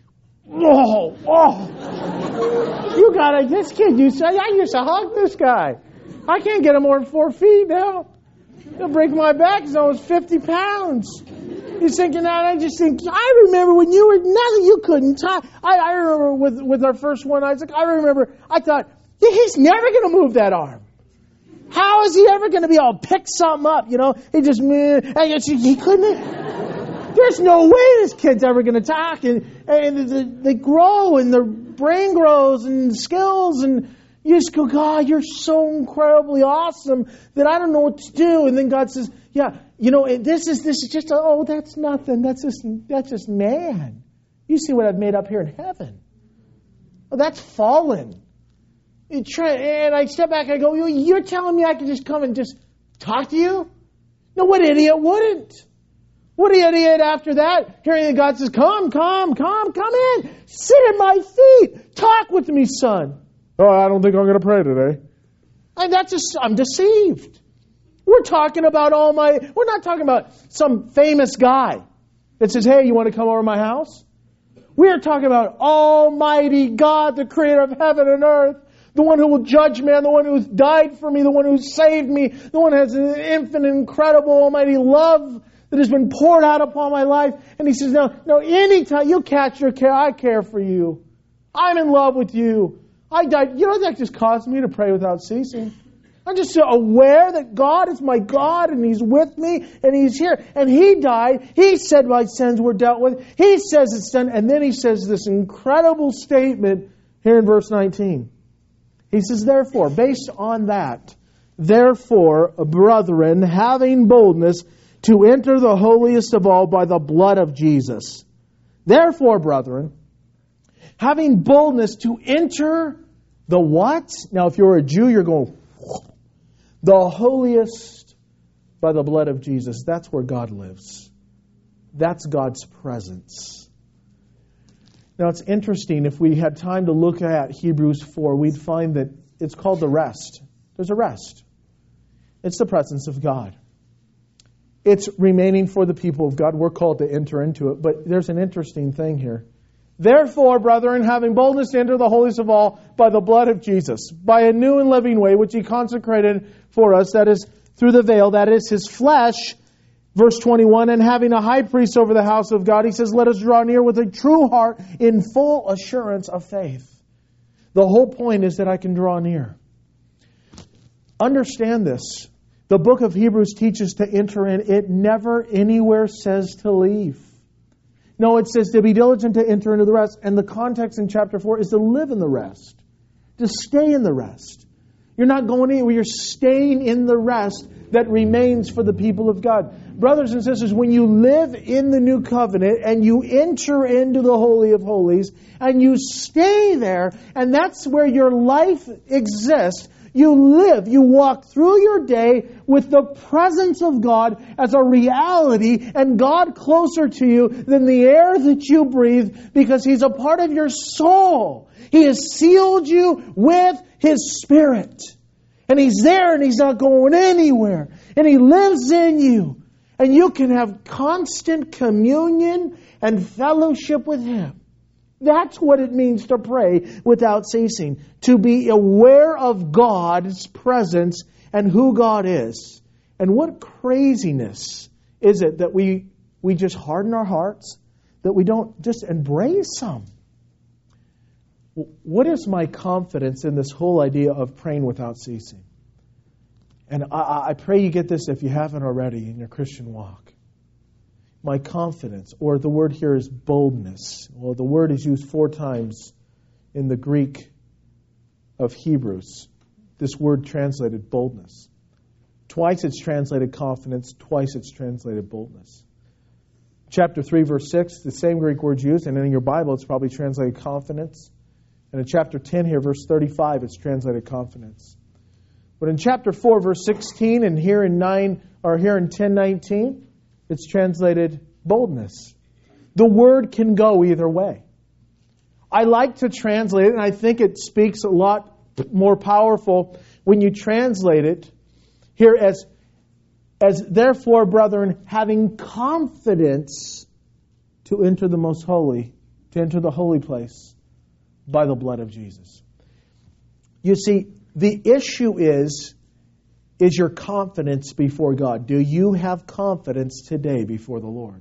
you gotta, this kid, I used to hug this guy. I can't get him more than 4 feet now. He'll break my back. He's almost 50 pounds. He's thinking that. I just think, I remember when you were nothing, you couldn't talk. I remember with our first one, Isaac, I thought, he's never going to move that arm. How is he ever going to be able to pick something up? He just, he couldn't. There's no way this kid's ever going to talk. And they grow and their brain grows and skills and you just go, God, you're so incredibly awesome that I don't know what to do. And then God says, this is just, that's nothing. That's just man. You see what I've made up here in heaven. Oh, that's fallen. And I step back and I go, you're telling me I can just come and just talk to you? No, what idiot wouldn't? What idiot after that? Hearing God says, come in. Sit at my feet. Talk with me, son. Oh, I don't think I'm going to pray today. And I'm deceived. We're not talking about some famous guy that says, hey, you want to come over to my house? We are talking about Almighty God, the creator of heaven and earth, the one who will judge man, the one who has died for me, the one who saved me, the one who has an infinite, incredible, almighty love that has been poured out upon my life. And He says, no, anytime you catch your care, I care for you. I'm in love with you. I died. You know, that just caused me to pray without ceasing. I'm just so aware that God is my God and He's with me and He's here. And He died. He said my sins were dealt with. He says it's done. And then He says this incredible statement here in verse 19. He says, therefore, based on that, therefore, brethren, having boldness to enter the holiest of all by the blood of Jesus. Therefore, brethren, having boldness to enter the what? Now, if you're a Jew, you're going, the holiest by the blood of Jesus. That's where God lives. That's God's presence. Now, it's interesting. If we had time to look at Hebrews 4, we'd find that it's called the rest. There's a rest. It's the presence of God. It's remaining for the people of God. We're called to enter into it. But there's an interesting thing here. Therefore, brethren, having boldness to enter the holiest of all by the blood of Jesus, by a new and living way, which He consecrated for us, that is, through the veil, that is His flesh. Verse 21, and having a high priest over the house of God, He says, let us draw near with a true heart in full assurance of faith. The whole point is that I can draw near. Understand this. The book of Hebrews teaches to enter in. It never anywhere says to leave. No, it says to be diligent to enter into the rest. And the context in chapter 4 is to live in the rest. To stay in the rest. You're not going anywhere. You're staying in the rest that remains for the people of God. Brothers and sisters, when you live in the new covenant and you enter into the Holy of Holies and you stay there, and that's where your life exists, you live, you walk through your day with the presence of God as a reality and God closer to you than the air that you breathe because He's a part of your soul. He has sealed you with His Spirit. And He's there and He's not going anywhere. And He lives in you. And you can have constant communion and fellowship with Him. That's what it means to pray without ceasing. To be aware of God's presence and who God is. And what craziness is it that we just harden our hearts? That we don't just embrace Him? What is my confidence in this whole idea of praying without ceasing? And I pray you get this if you haven't already in your Christian walk. My confidence, or the word here is boldness. Well, the word is used 4 times in the Greek of Hebrews. This word translated boldness. Twice it's translated confidence, twice it's translated boldness. Chapter 3, verse 6, the same Greek word used, and in your Bible it's probably translated confidence. And in chapter 10 here, verse 35, it's translated confidence. But in chapter 4, verse 16, and here in 10:19, it's translated boldness. The word can go either way. I like to translate it, and I think it speaks a lot more powerful when you translate it here as therefore, brethren, having confidence to enter the most holy, to enter the holy place by the blood of Jesus. You see, the issue is your confidence before God. Do you have confidence today before the Lord?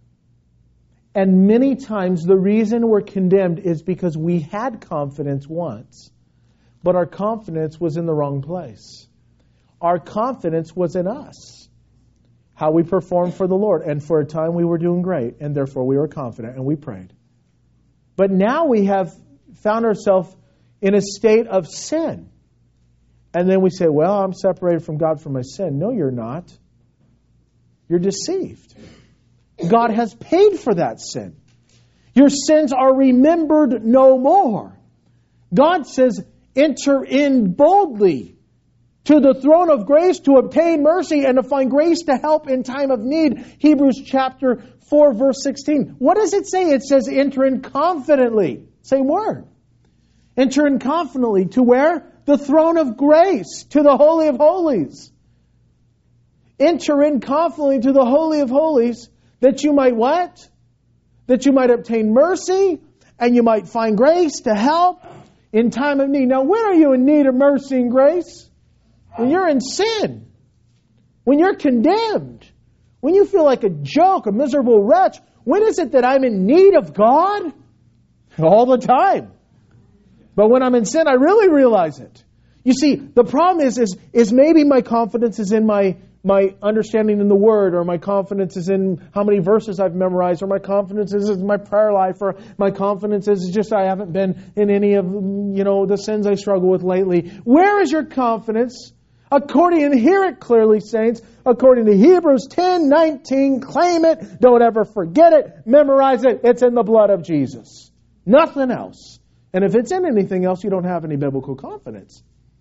And many times the reason we're condemned is because we had confidence once, but our confidence was in the wrong place. Our confidence was in us, how we performed for the Lord. And for a time we were doing great, and therefore we were confident and we prayed. But now we have found ourselves in a state of sin. And then we say, well, I'm separated from God for my sin. No, you're not. You're deceived. God has paid for that sin. Your sins are remembered no more. God says, enter in boldly to the throne of grace to obtain mercy and to find grace to help in time of need. Hebrews chapter 4, verse 16. What does it say? It says, enter in confidently. Same word. Enter in confidently to where? The throne of grace, to the Holy of Holies. Enter in confidently to the Holy of Holies, that you might what? that you might obtain mercy and you might find grace to help in time of need. Now, when are you in need of mercy and grace? When you're in sin. When you're condemned. When you feel like a joke, a miserable wretch. When is it that I'm in need of God? All the time. But when I'm in sin, I really realize it. You see, the problem is maybe my confidence is in my understanding in the Word, or my confidence is in how many verses I've memorized, or my confidence is in my prayer life, or my confidence is just I haven't been in any of the sins I struggle with lately. Where is your confidence? And hear it clearly, saints, according to Hebrews 10:19, claim it, don't ever forget it, memorize it, it's in the blood of Jesus. Nothing else. And if it's in anything else, you don't have any biblical confidence.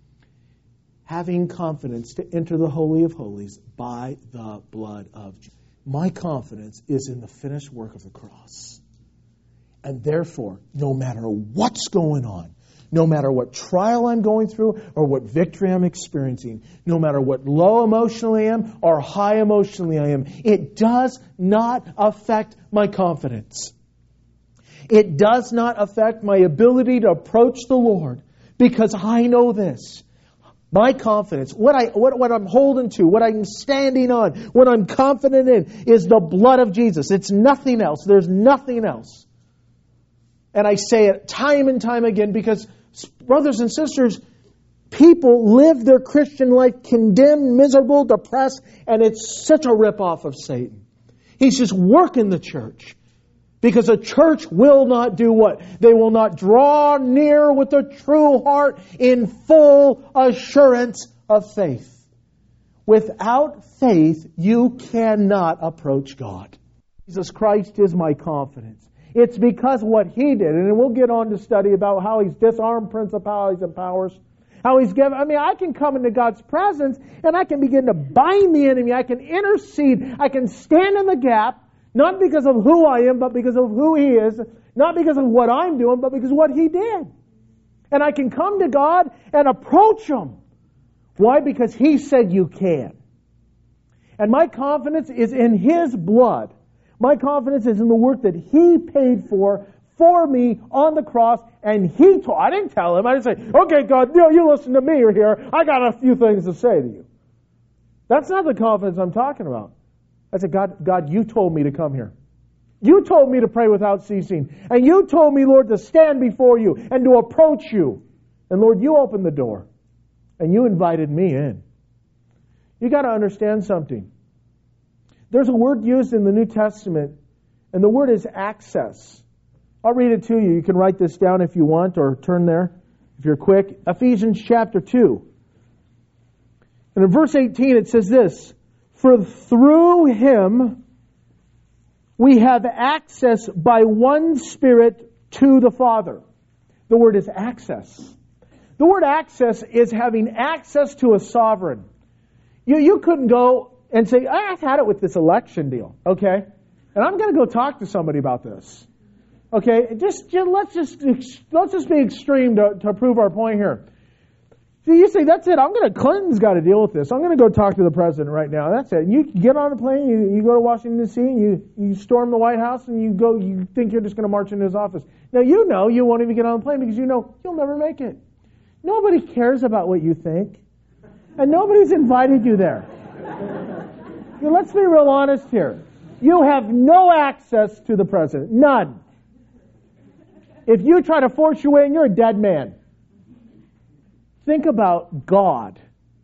Having confidence to enter the Holy of Holies by the blood of Jesus. My confidence is in the finished work of the cross. And therefore, no matter what's going on, no matter what trial I'm going through or what victory I'm experiencing, no matter what low emotionally I am or high emotionally I am, it does not affect my confidence. It does not affect my ability to approach the Lord, because I know this. My confidence, what I'm holding to, what I'm standing on, what I'm confident in is the blood of Jesus. It's nothing else. There's nothing else. And I say it time and time again because, brothers and sisters, people live their Christian life condemned, miserable, depressed, and it's such a ripoff of Satan. He's just working the church. Because a church will not do what? They will not draw near with a true heart in full assurance of faith. Without faith, you cannot approach God. Jesus Christ is my confidence. It's because what He did, and we'll get on to study about how He's disarmed principalities and powers. How He's given, I can come into God's presence and I can begin to bind the enemy. I can intercede. I can stand in the gap. Not because of who I am, but because of who He is. Not because of what I'm doing, but because of what He did. And I can come to God and approach Him. Why? Because He said you can. And my confidence is in His blood. My confidence is in the work that He paid for me on the cross. And He told, I didn't tell Him. I didn't say, okay, God, you listen to me here. I got a few things to say to you. That's not the confidence I'm talking about. I said, God, you told me to come here. You told me to pray without ceasing. And you told me, Lord, to stand before you and to approach you. And Lord, you opened the door. And you invited me in. You got to understand something. There's a word used in the New Testament, and the word is access. I'll read it to you. You can write this down if you want, or turn there if you're quick. Ephesians chapter 2. And in verse 18 it says this, for through Him we have access by one Spirit to the Father. The word is access. The word access is having access to a sovereign. You couldn't go and say, I've had it with this election deal, okay? And I'm going to go talk to somebody about this. Okay, let's just be extreme to prove our point here. So you say, that's it, Clinton's got to deal with this. I'm going to go talk to the president right now. That's it. You get on a plane, you go to Washington, D.C., and you storm the White House, and you think you're just going to march into his office. Now you know you won't even get on the plane because you know you'll never make it. Nobody cares about what you think. And nobody's invited you there. Let's be real honest here. You have no access to the president. None. If you try to force your way in, you're a dead man. Think about God.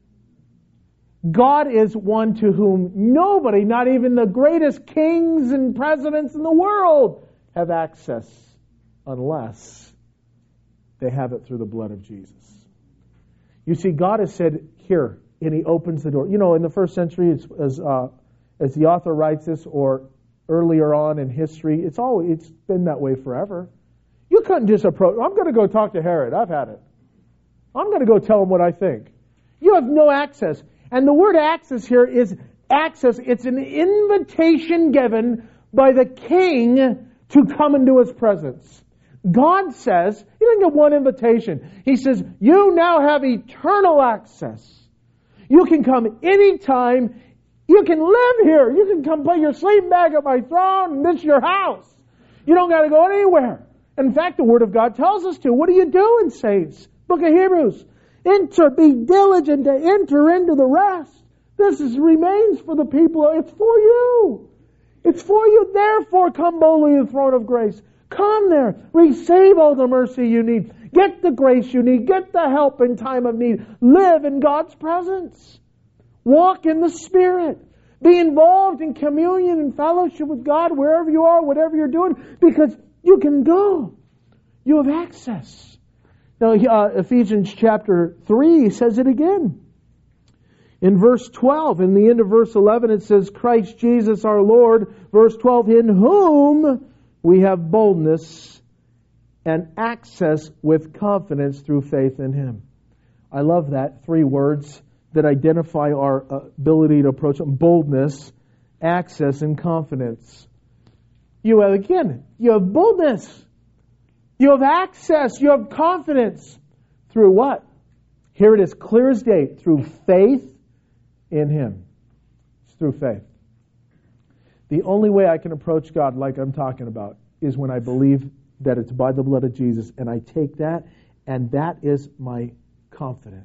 God is one to whom nobody, not even the greatest kings and presidents in the world, have access unless they have it through the blood of Jesus. You see, God has said here, and He opens the door. You know, in the first century, as the author writes this, or earlier on in history, it's been that way forever. You couldn't just approach, I'm going to go talk to Herod. I've had it. I'm going to go tell him what I think. You have no access. And the word access here is access. It's an invitation given by the king to come into His presence. God says, He doesn't get one invitation. He says, you now have eternal access. You can come anytime. You can live here. You can come put your sleeping bag at my throne, and this is your house. You don't got to go anywhere. In fact, the Word of God tells us to. What are you doing, saints? Book of Hebrews. Be diligent to enter into the rest. Remains for the people. It's for you. It's for you. Therefore, come boldly to the throne of grace. Come there. Receive all the mercy you need. Get the grace you need. Get the help in time of need. Live in God's presence. Walk in the Spirit. Be involved in communion and fellowship with God wherever you are, whatever you're doing, because you can go. You have access. Now, Ephesians chapter 3 says it again. In verse 12, in the end of verse 11, it says, Christ Jesus our Lord, verse 12, in whom we have boldness and access with confidence through faith in Him. I love that. 3 words that identify our ability to approach Him. Boldness, access, and confidence. You have boldness. You have access. You have confidence. Through what? Here it is, clear as day. Through faith in Him. It's through faith. The only way I can approach God like I'm talking about is when I believe that it's by the blood of Jesus, and I take that, and that is my confidence.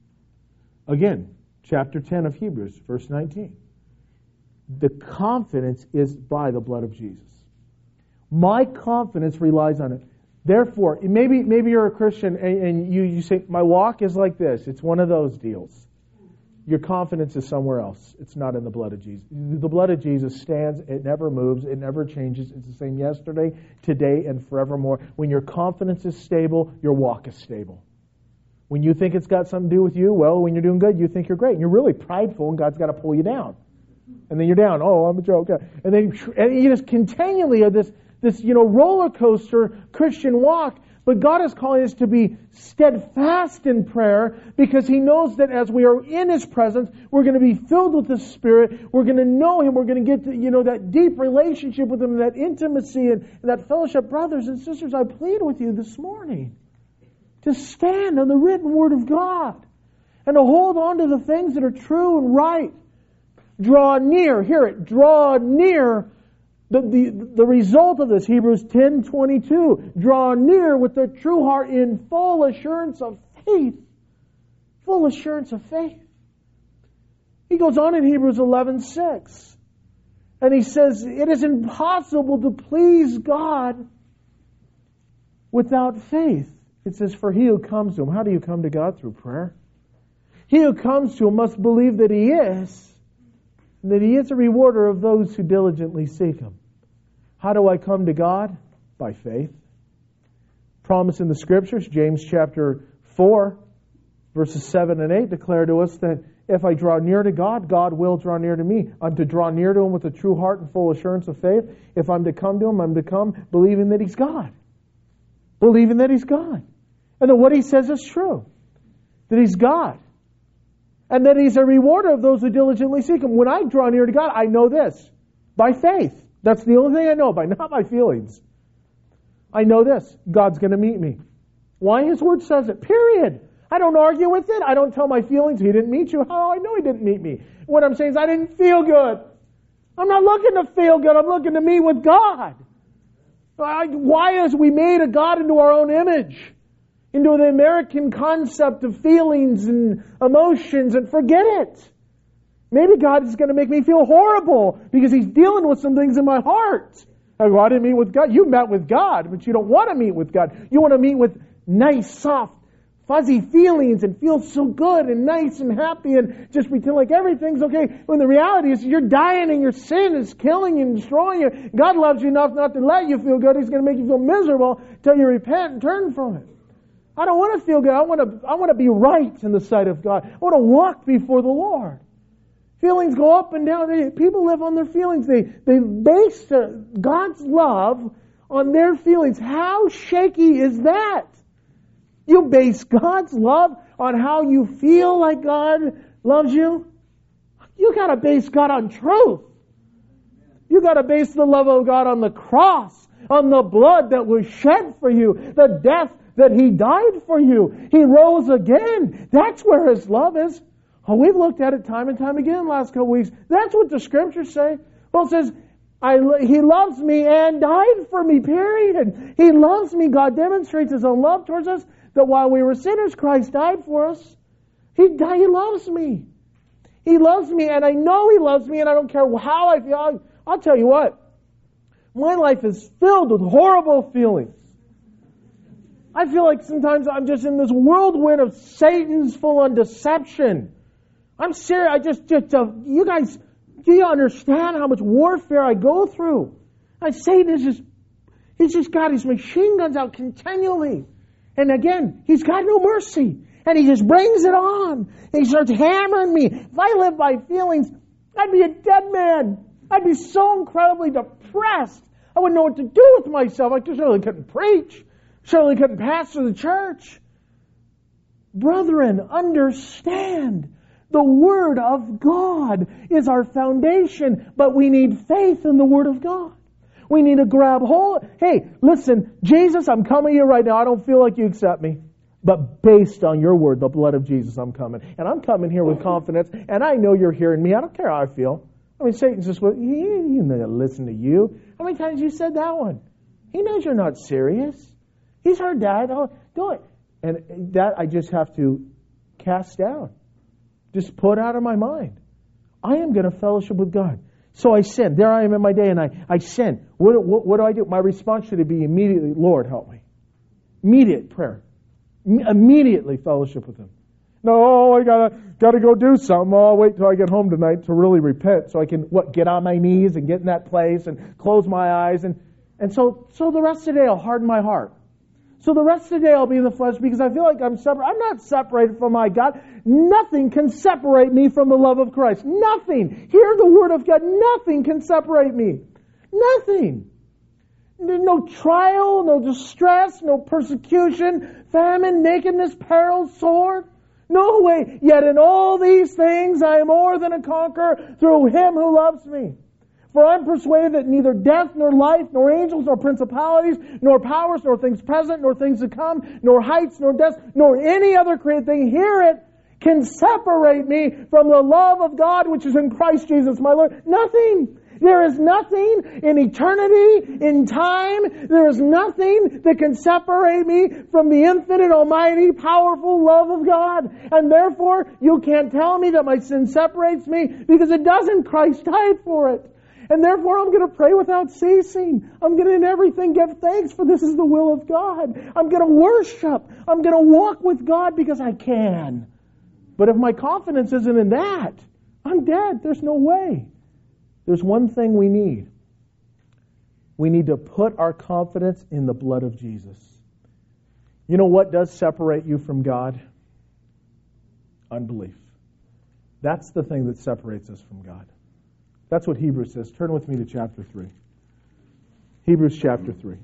Again, chapter 10 of Hebrews, verse 19. The confidence is by the blood of Jesus. My confidence relies on it. Therefore, maybe you're a Christian and you say, my walk is like this. It's one of those deals. Your confidence is somewhere else. It's not in the blood of Jesus. The blood of Jesus stands. It never moves. It never changes. It's the same yesterday, today, and forevermore. When your confidence is stable, your walk is stable. When you think it's got something to do with you, well, when you're doing good, you think you're great. And you're really prideful, and God's got to pull you down. And then you're down. Oh, I'm a joke. And then you just continually are this roller coaster Christian walk. But God is calling us to be steadfast in prayer because He knows that as we are in His presence, we're going to be filled with the Spirit. We're going to know Him. We're going to get that deep relationship with Him, that intimacy and that fellowship. Brothers and sisters, I plead with you this morning to stand on the written Word of God and to hold on to the things that are true and right. Draw near. Hear it. Draw near. The result of this, Hebrews 10:22, draw near with the true heart in full assurance of faith. Full assurance of faith. He goes on in Hebrews 11:6, and he says, it is impossible to please God without faith. It says, for he who comes to Him, how do you come to God? Through prayer. He who comes to Him must believe that He is, and that He is a rewarder of those who diligently seek Him. How do I come to God? By faith. Promise in the Scriptures, James chapter 4, verses 7 and 8 declare to us that if I draw near to God, God will draw near to me. I'm to draw near to Him with a true heart and full assurance of faith. If I'm to come to Him, I'm to come believing that He's God. Believing that He's God. And that what He says is true. That He's God. And that He's a rewarder of those who diligently seek Him. When I draw near to God, I know this. By faith. That's the only thing I know by, not my feelings. I know this. God's going to meet me. Why? His Word says it. Period. I don't argue with it. I don't tell my feelings. He didn't meet you. How? I know He didn't meet me. What I'm saying is I didn't feel good. I'm not looking to feel good. I'm looking to meet with God. Why is we made a God into our own image? Into the American concept of feelings and emotions, and forget it. Maybe God is going to make me feel horrible because He's dealing with some things in my heart. I go, I didn't meet with God. You met with God, but you don't want to meet with God. You want to meet with nice, soft, fuzzy feelings and feel so good and nice and happy and just pretend like everything's okay. When the reality is you're dying and your sin is killing you and destroying you. God loves you enough not to let you feel good. He's going to make you feel miserable until you repent and turn from it. I don't want to feel good. I want to be right in the sight of God. I want to walk before the Lord. Feelings go up and down. People live on their feelings. They base God's love on their feelings. How shaky is that? You base God's love on how you feel like God loves you? You got to base God on truth. You got to base the love of God on the cross, on the blood that was shed for you, the death that He died for you. He rose again. That's where His love is. Oh, we've looked at it time and time again the last couple weeks. That's what the Scriptures say. Well, it says, He loves me and died for me, period. He loves me. God demonstrates His own love towards us, that while we were sinners, Christ died for us. He loves me. He loves me, and I know He loves me, and I don't care how I feel. I'll tell you what. My life is filled with horrible feelings. I feel like sometimes I'm just in this whirlwind of Satan's full-on deception. I'm serious. You guys, do you understand how much warfare I go through? Satan is he's just got his machine guns out continually. And again, he's got no mercy. And he just brings it on. And he starts hammering me. If I lived by feelings, I'd be a dead man. I'd be so incredibly depressed. I wouldn't know what to do with myself. I certainly couldn't preach. Certainly couldn't pastor the church. Brethren, understand. The Word of God is our foundation, but we need faith in the Word of God. We need to grab hold. Hey, listen, Jesus, I'm coming here right now. I don't feel like you accept me. But based on your Word, the blood of Jesus, I'm coming. And I'm coming here with confidence, and I know you're hearing me. I don't care how I feel. I mean, Satan's just, he ain't going to listen to you. How many times you said that one? He knows you're not serious. He's heard that. Oh, do it. And that I just have to cast down. Just put out of my mind. I am going to fellowship with God. So I sin. There I am in my day, and I sin. What do I do? My response should be immediately, Lord, help me. Immediate prayer. Immediately fellowship with Him. No, I gotta go do something. I'll wait till I get home tonight to really repent, so I can get on my knees and get in that place and close my eyes, and so the rest of the day I'll harden my heart. So the rest of the day I'll be in the flesh because I feel like I'm separate. I'm not separated from my God. Nothing can separate me from the love of Christ. Nothing. Hear the Word of God. Nothing can separate me. Nothing. No trial, no distress, no persecution, famine, nakedness, peril, sword. No way. Yet in all these things I am more than a conqueror through Him who loves me. For I am persuaded that neither death, nor life, nor angels, nor principalities, nor powers, nor things present, nor things to come, nor heights, nor depths, nor any other created thing, hear it, can separate me from the love of God which is in Christ Jesus my Lord. Nothing. There is nothing in eternity, in time. There is nothing that can separate me from the infinite, almighty, powerful love of God. And therefore, you can't tell me that my sin separates me because it doesn't. Christ died for it. And therefore, I'm going to pray without ceasing. I'm going to in everything give thanks, for this is the will of God. I'm going to worship. I'm going to walk with God because I can. But if my confidence isn't in that, I'm dead. There's no way. There's one thing we need. We need to put our confidence in the blood of Jesus. You know what does separate you from God? Unbelief. That's the thing that separates us from God. That's what Hebrews says. Turn with me to chapter 3. Hebrews chapter 3.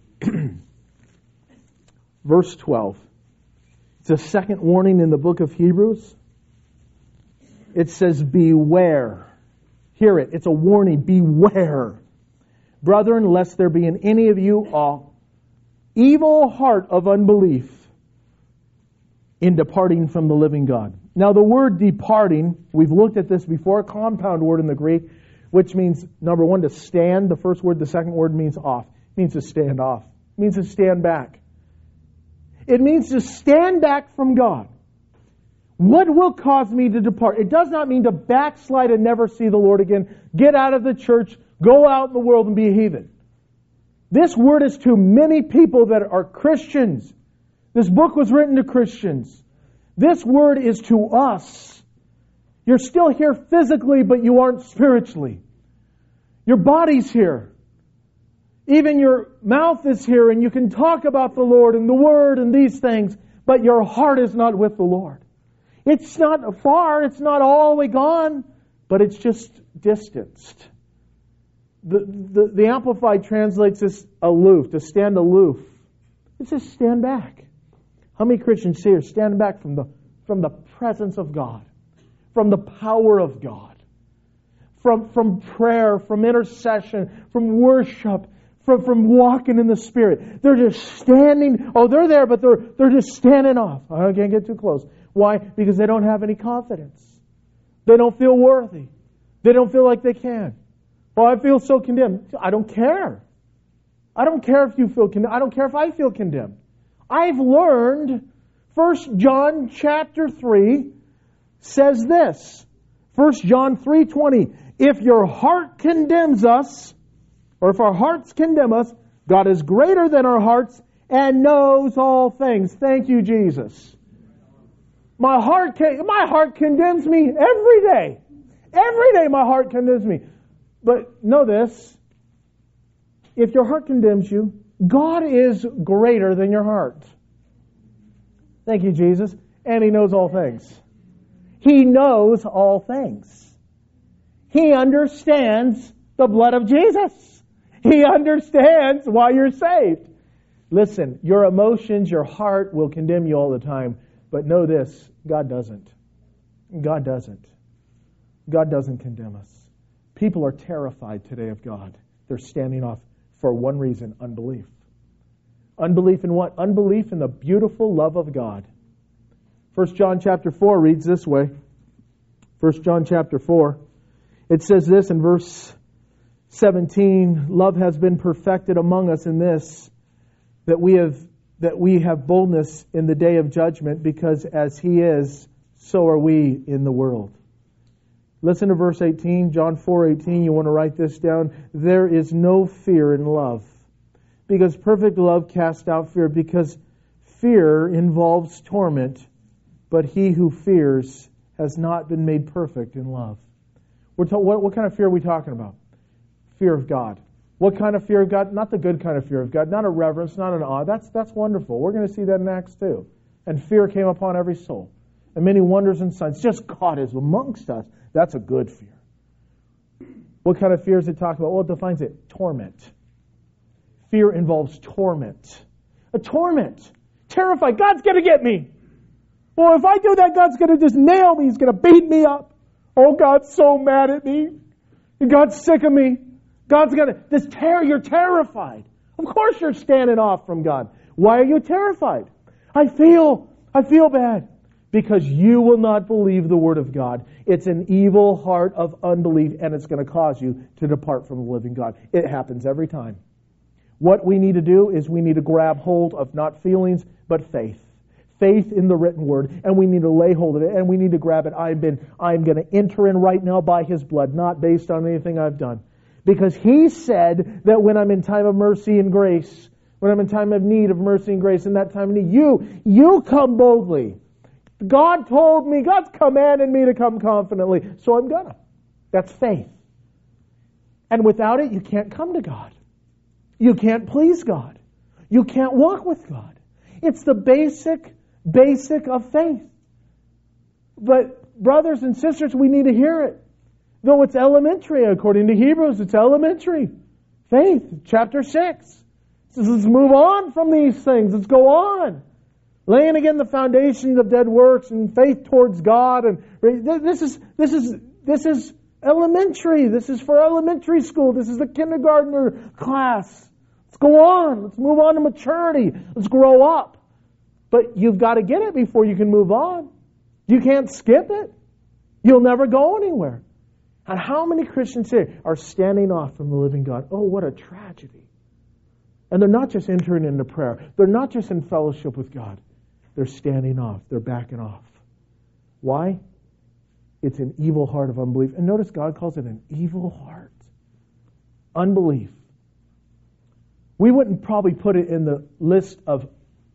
Verse 12. It's a second warning in the book of Hebrews. It says, beware. Hear it. It's a warning. Beware. Brethren, lest there be in any of you an evil heart of unbelief in departing from the living God. Now the word departing, we've looked at this before, a compound word in the Greek, which means, number one, to stand. The first word, the second word means off. It means to stand off. It means to stand back. It means to stand back from God. What will cause me to depart? It does not mean to backslide and never see the Lord again. Get out of the church, go out in the world and be a heathen. This word is to many people that are Christians. This book was written to Christians. This word is to us. You're still here physically, but you aren't spiritually. Your body's here. Even your mouth is here, and you can talk about the Lord and the Word and these things, but your heart is not with the Lord. It's not far, it's not all the way gone, but it's just distanced. The Amplified translates this aloof, to stand aloof. It says stand back. How many Christians here stand back from the presence of God? From the power of God, from prayer, from intercession, from worship, from walking in the Spirit. They're just standing. Oh, they're there, but they're just standing off. I can't get too close. Why? Because they don't have any confidence. They don't feel worthy. They don't feel like they can. Oh, I feel so condemned. I don't care. I don't care if you feel condemned. I don't care if I feel condemned. I've learned 1 John chapter 3 says this. 1 John 3:20. If your heart condemns us, or if our hearts condemn us, God is greater than our hearts and knows all things. Thank you, Jesus. My heart condemns me every day. Every day my heart condemns me. But know this. If your heart condemns you, God is greater than your heart. Thank you, Jesus. And He knows all things. He knows all things. He understands the blood of Jesus. He understands why you're saved. Listen, your emotions, your heart will condemn you all the time. But know this, God doesn't. God doesn't. God doesn't condemn us. People are terrified today of God. They're standing off for one reason, unbelief. Unbelief in what? Unbelief in the beautiful love of God. 1 John chapter 4 reads this way. 1 John chapter 4. It says this in verse 17, love has been perfected among us in this, that we have boldness in the day of judgment, because as He is, so are we in the world. Listen to verse 18, John 4:18. You want to write this down? There is no fear in love, because perfect love casts out fear, because fear involves torment, but he who fears has not been made perfect in love. What kind of fear are we talking about? Fear of God. What kind of fear of God? Not the good kind of fear of God, not a reverence, not an awe. That's wonderful. We're going to see that in Acts 2. And fear came upon every soul. And many wonders and signs. Just God is amongst us. That's a good fear. What kind of fear is it talking about? Well, it defines it. Torment. Fear involves torment. A torment. Terrified. God's going to get me. Well, if I do that, God's going to just nail me. He's going to beat me up. Oh, God's so mad at me. God's sick of me. God's going to... You're terrified. Of course you're standing off from God. Why are you terrified? I feel bad. Because you will not believe the Word of God. It's an evil heart of unbelief, and it's going to cause you to depart from the living God. It happens every time. What we need to do is we need to grab hold of not feelings, but faith. Faith in the written Word, and we need to lay hold of it, and we need to grab it. I'm going to enter in right now by His blood, not based on anything I've done. Because He said that when I'm in time of mercy and grace, when I'm in time of need of mercy and grace, in that time of need, you come boldly. God told me, God's commanded me to come confidently, so I'm gonna. That's faith. And without it, you can't come to God. You can't please God. You can't walk with God. It's the basic of faith. But brothers and sisters, we need to hear it. Though it's elementary, according to Hebrews, it's elementary. Faith, chapter 6. Says, let's move on from these things. Let's go on. Laying again the foundations of dead works and faith towards God. And this is elementary. This is for elementary school. This is the kindergartner class. Let's go on. Let's move on to maturity. Let's grow up. But you've got to get it before you can move on. You can't skip it. You'll never go anywhere. And how many Christians here are standing off from the living God? Oh, what a tragedy. And they're not just entering into prayer. They're not just in fellowship with God. They're standing off. They're backing off. Why? It's an evil heart of unbelief. And notice God calls it an evil heart. Unbelief. We wouldn't probably put it in the list of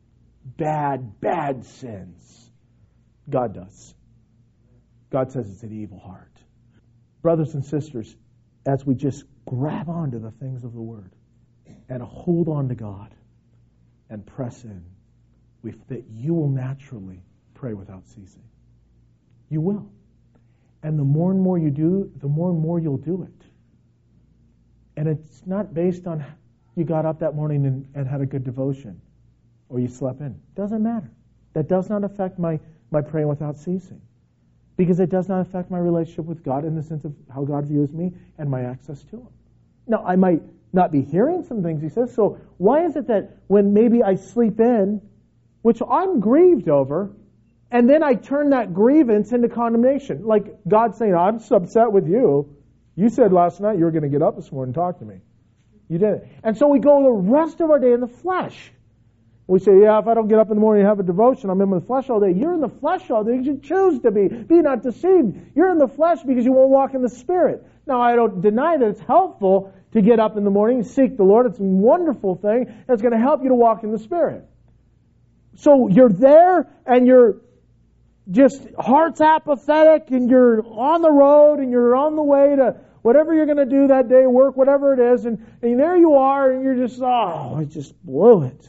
bad sins. God does. God says it's an evil heart. Brothers and sisters, as we just grab onto the things of the Word and hold on to God and press in, that you will naturally pray without ceasing. You will. And the more and more you do, the more and more you'll do it. And it's not based on you got up that morning and had a good devotion or you slept in. It doesn't matter. That does not affect my praying without ceasing. Because it does not affect my relationship with God in the sense of how God views me and my access to Him. Now, I might not be hearing some things He says, so why is it that when maybe I sleep in, which I'm grieved over, and then I turn that grievance into condemnation? Like God saying, I'm upset with you. You said last night you were going to get up this morning and talk to me. You didn't. And so we go the rest of our day in the flesh. We say, yeah, if I don't get up in the morning and have a devotion, I'm in the flesh all day. You're in the flesh all day because you choose to be. Be not deceived. You're in the flesh because you won't walk in the Spirit. Now, I don't deny that it's helpful to get up in the morning and seek the Lord. It's a wonderful thing. It's going to help you to walk in the Spirit. So you're there and you're just heart's apathetic and you're on the road and you're on the way to whatever you're going to do that day, work, whatever it is, and there you are and you're just, I just blew it.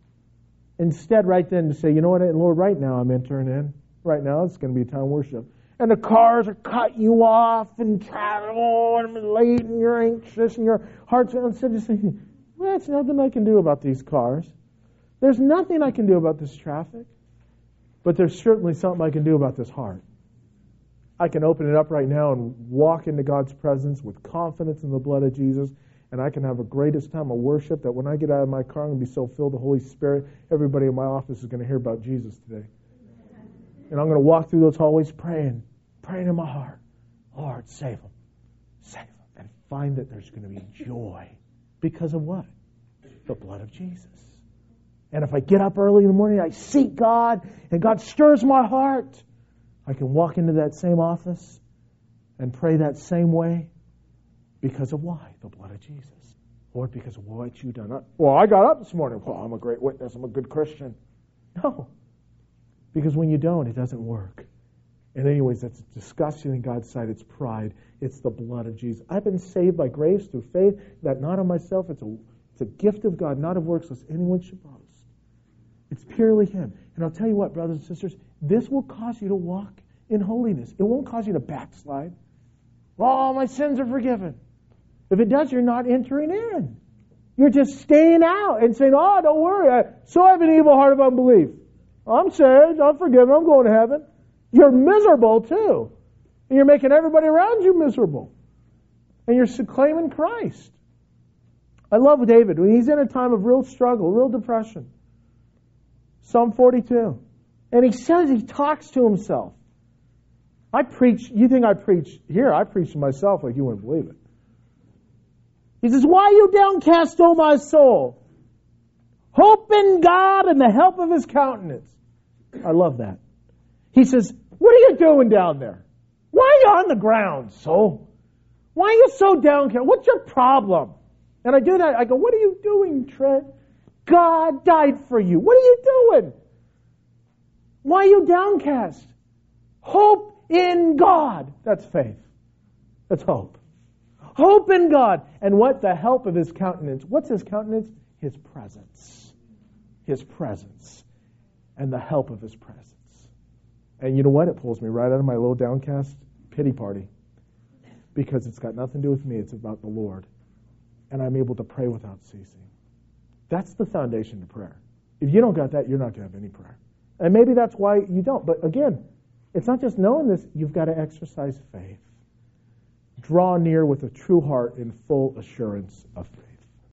Instead, right then to say, you know what, Lord, right now I'm entering in. Right now it's going to be a time of worship. And the cars are cutting you off and travel and I'm late and you're anxious and your heart's instead of saying, well, there's nothing I can do about these cars. There's nothing I can do about this traffic. But there's certainly something I can do about this heart. I can open it up right now and walk into God's presence with confidence in the blood of Jesus. And I can have a greatest time of worship that when I get out of my car, I'm going to be so filled with the Holy Spirit, everybody in my office is going to hear about Jesus today. And I'm going to walk through those hallways praying in my heart, Lord, save them. Save them. And find that there's going to be joy. Because of what? The blood of Jesus. And if I get up early in the morning, I seek God, and God stirs my heart, I can walk into that same office and pray that same way. Because of why? The blood of Jesus. Lord, because of what you've done. Well, I got up this morning. Well, I'm a great witness. I'm a good Christian. No. Because when you don't, it doesn't work. And anyways, that's disgusting in God's sight. It's pride. It's the blood of Jesus. I've been saved by grace through faith, that not of myself. It's a gift of God, not of works, lest anyone should boast. It's purely Him. And I'll tell you what, brothers and sisters, this will cause you to walk in holiness. It won't cause you to backslide. All my sins are forgiven. If it does, you're not entering in. You're just staying out and saying, don't worry, I so have an evil heart of unbelief. I'm saved, I'm forgiven, I'm going to heaven. You're miserable too. And you're making everybody around you miserable. And you're claiming Christ. I love David when he's in a time of real struggle, real depression. Psalm 42. And he talks to himself. You think I preach here? I preach to myself like you wouldn't believe it. He says, why are you downcast, O my soul? Hope in God and the help of His countenance. I love that. He says, what are you doing down there? Why are you on the ground, soul? Why are you so downcast? What's your problem? And I do that. I go, what are you doing, Trent? God died for you. What are you doing? Why are you downcast? Hope in God. That's faith. That's hope. Hope in God. And what? The help of His countenance. What's His countenance? His presence. His presence. And the help of His presence. And you know what? It pulls me right out of my little downcast pity party. Because it's got nothing to do with me. It's about the Lord. And I'm able to pray without ceasing. That's the foundation to prayer. If you don't got that, you're not going to have any prayer. And maybe that's why you don't. But again, it's not just knowing this. You've got to exercise faith. Draw near with a true heart in full assurance of faith.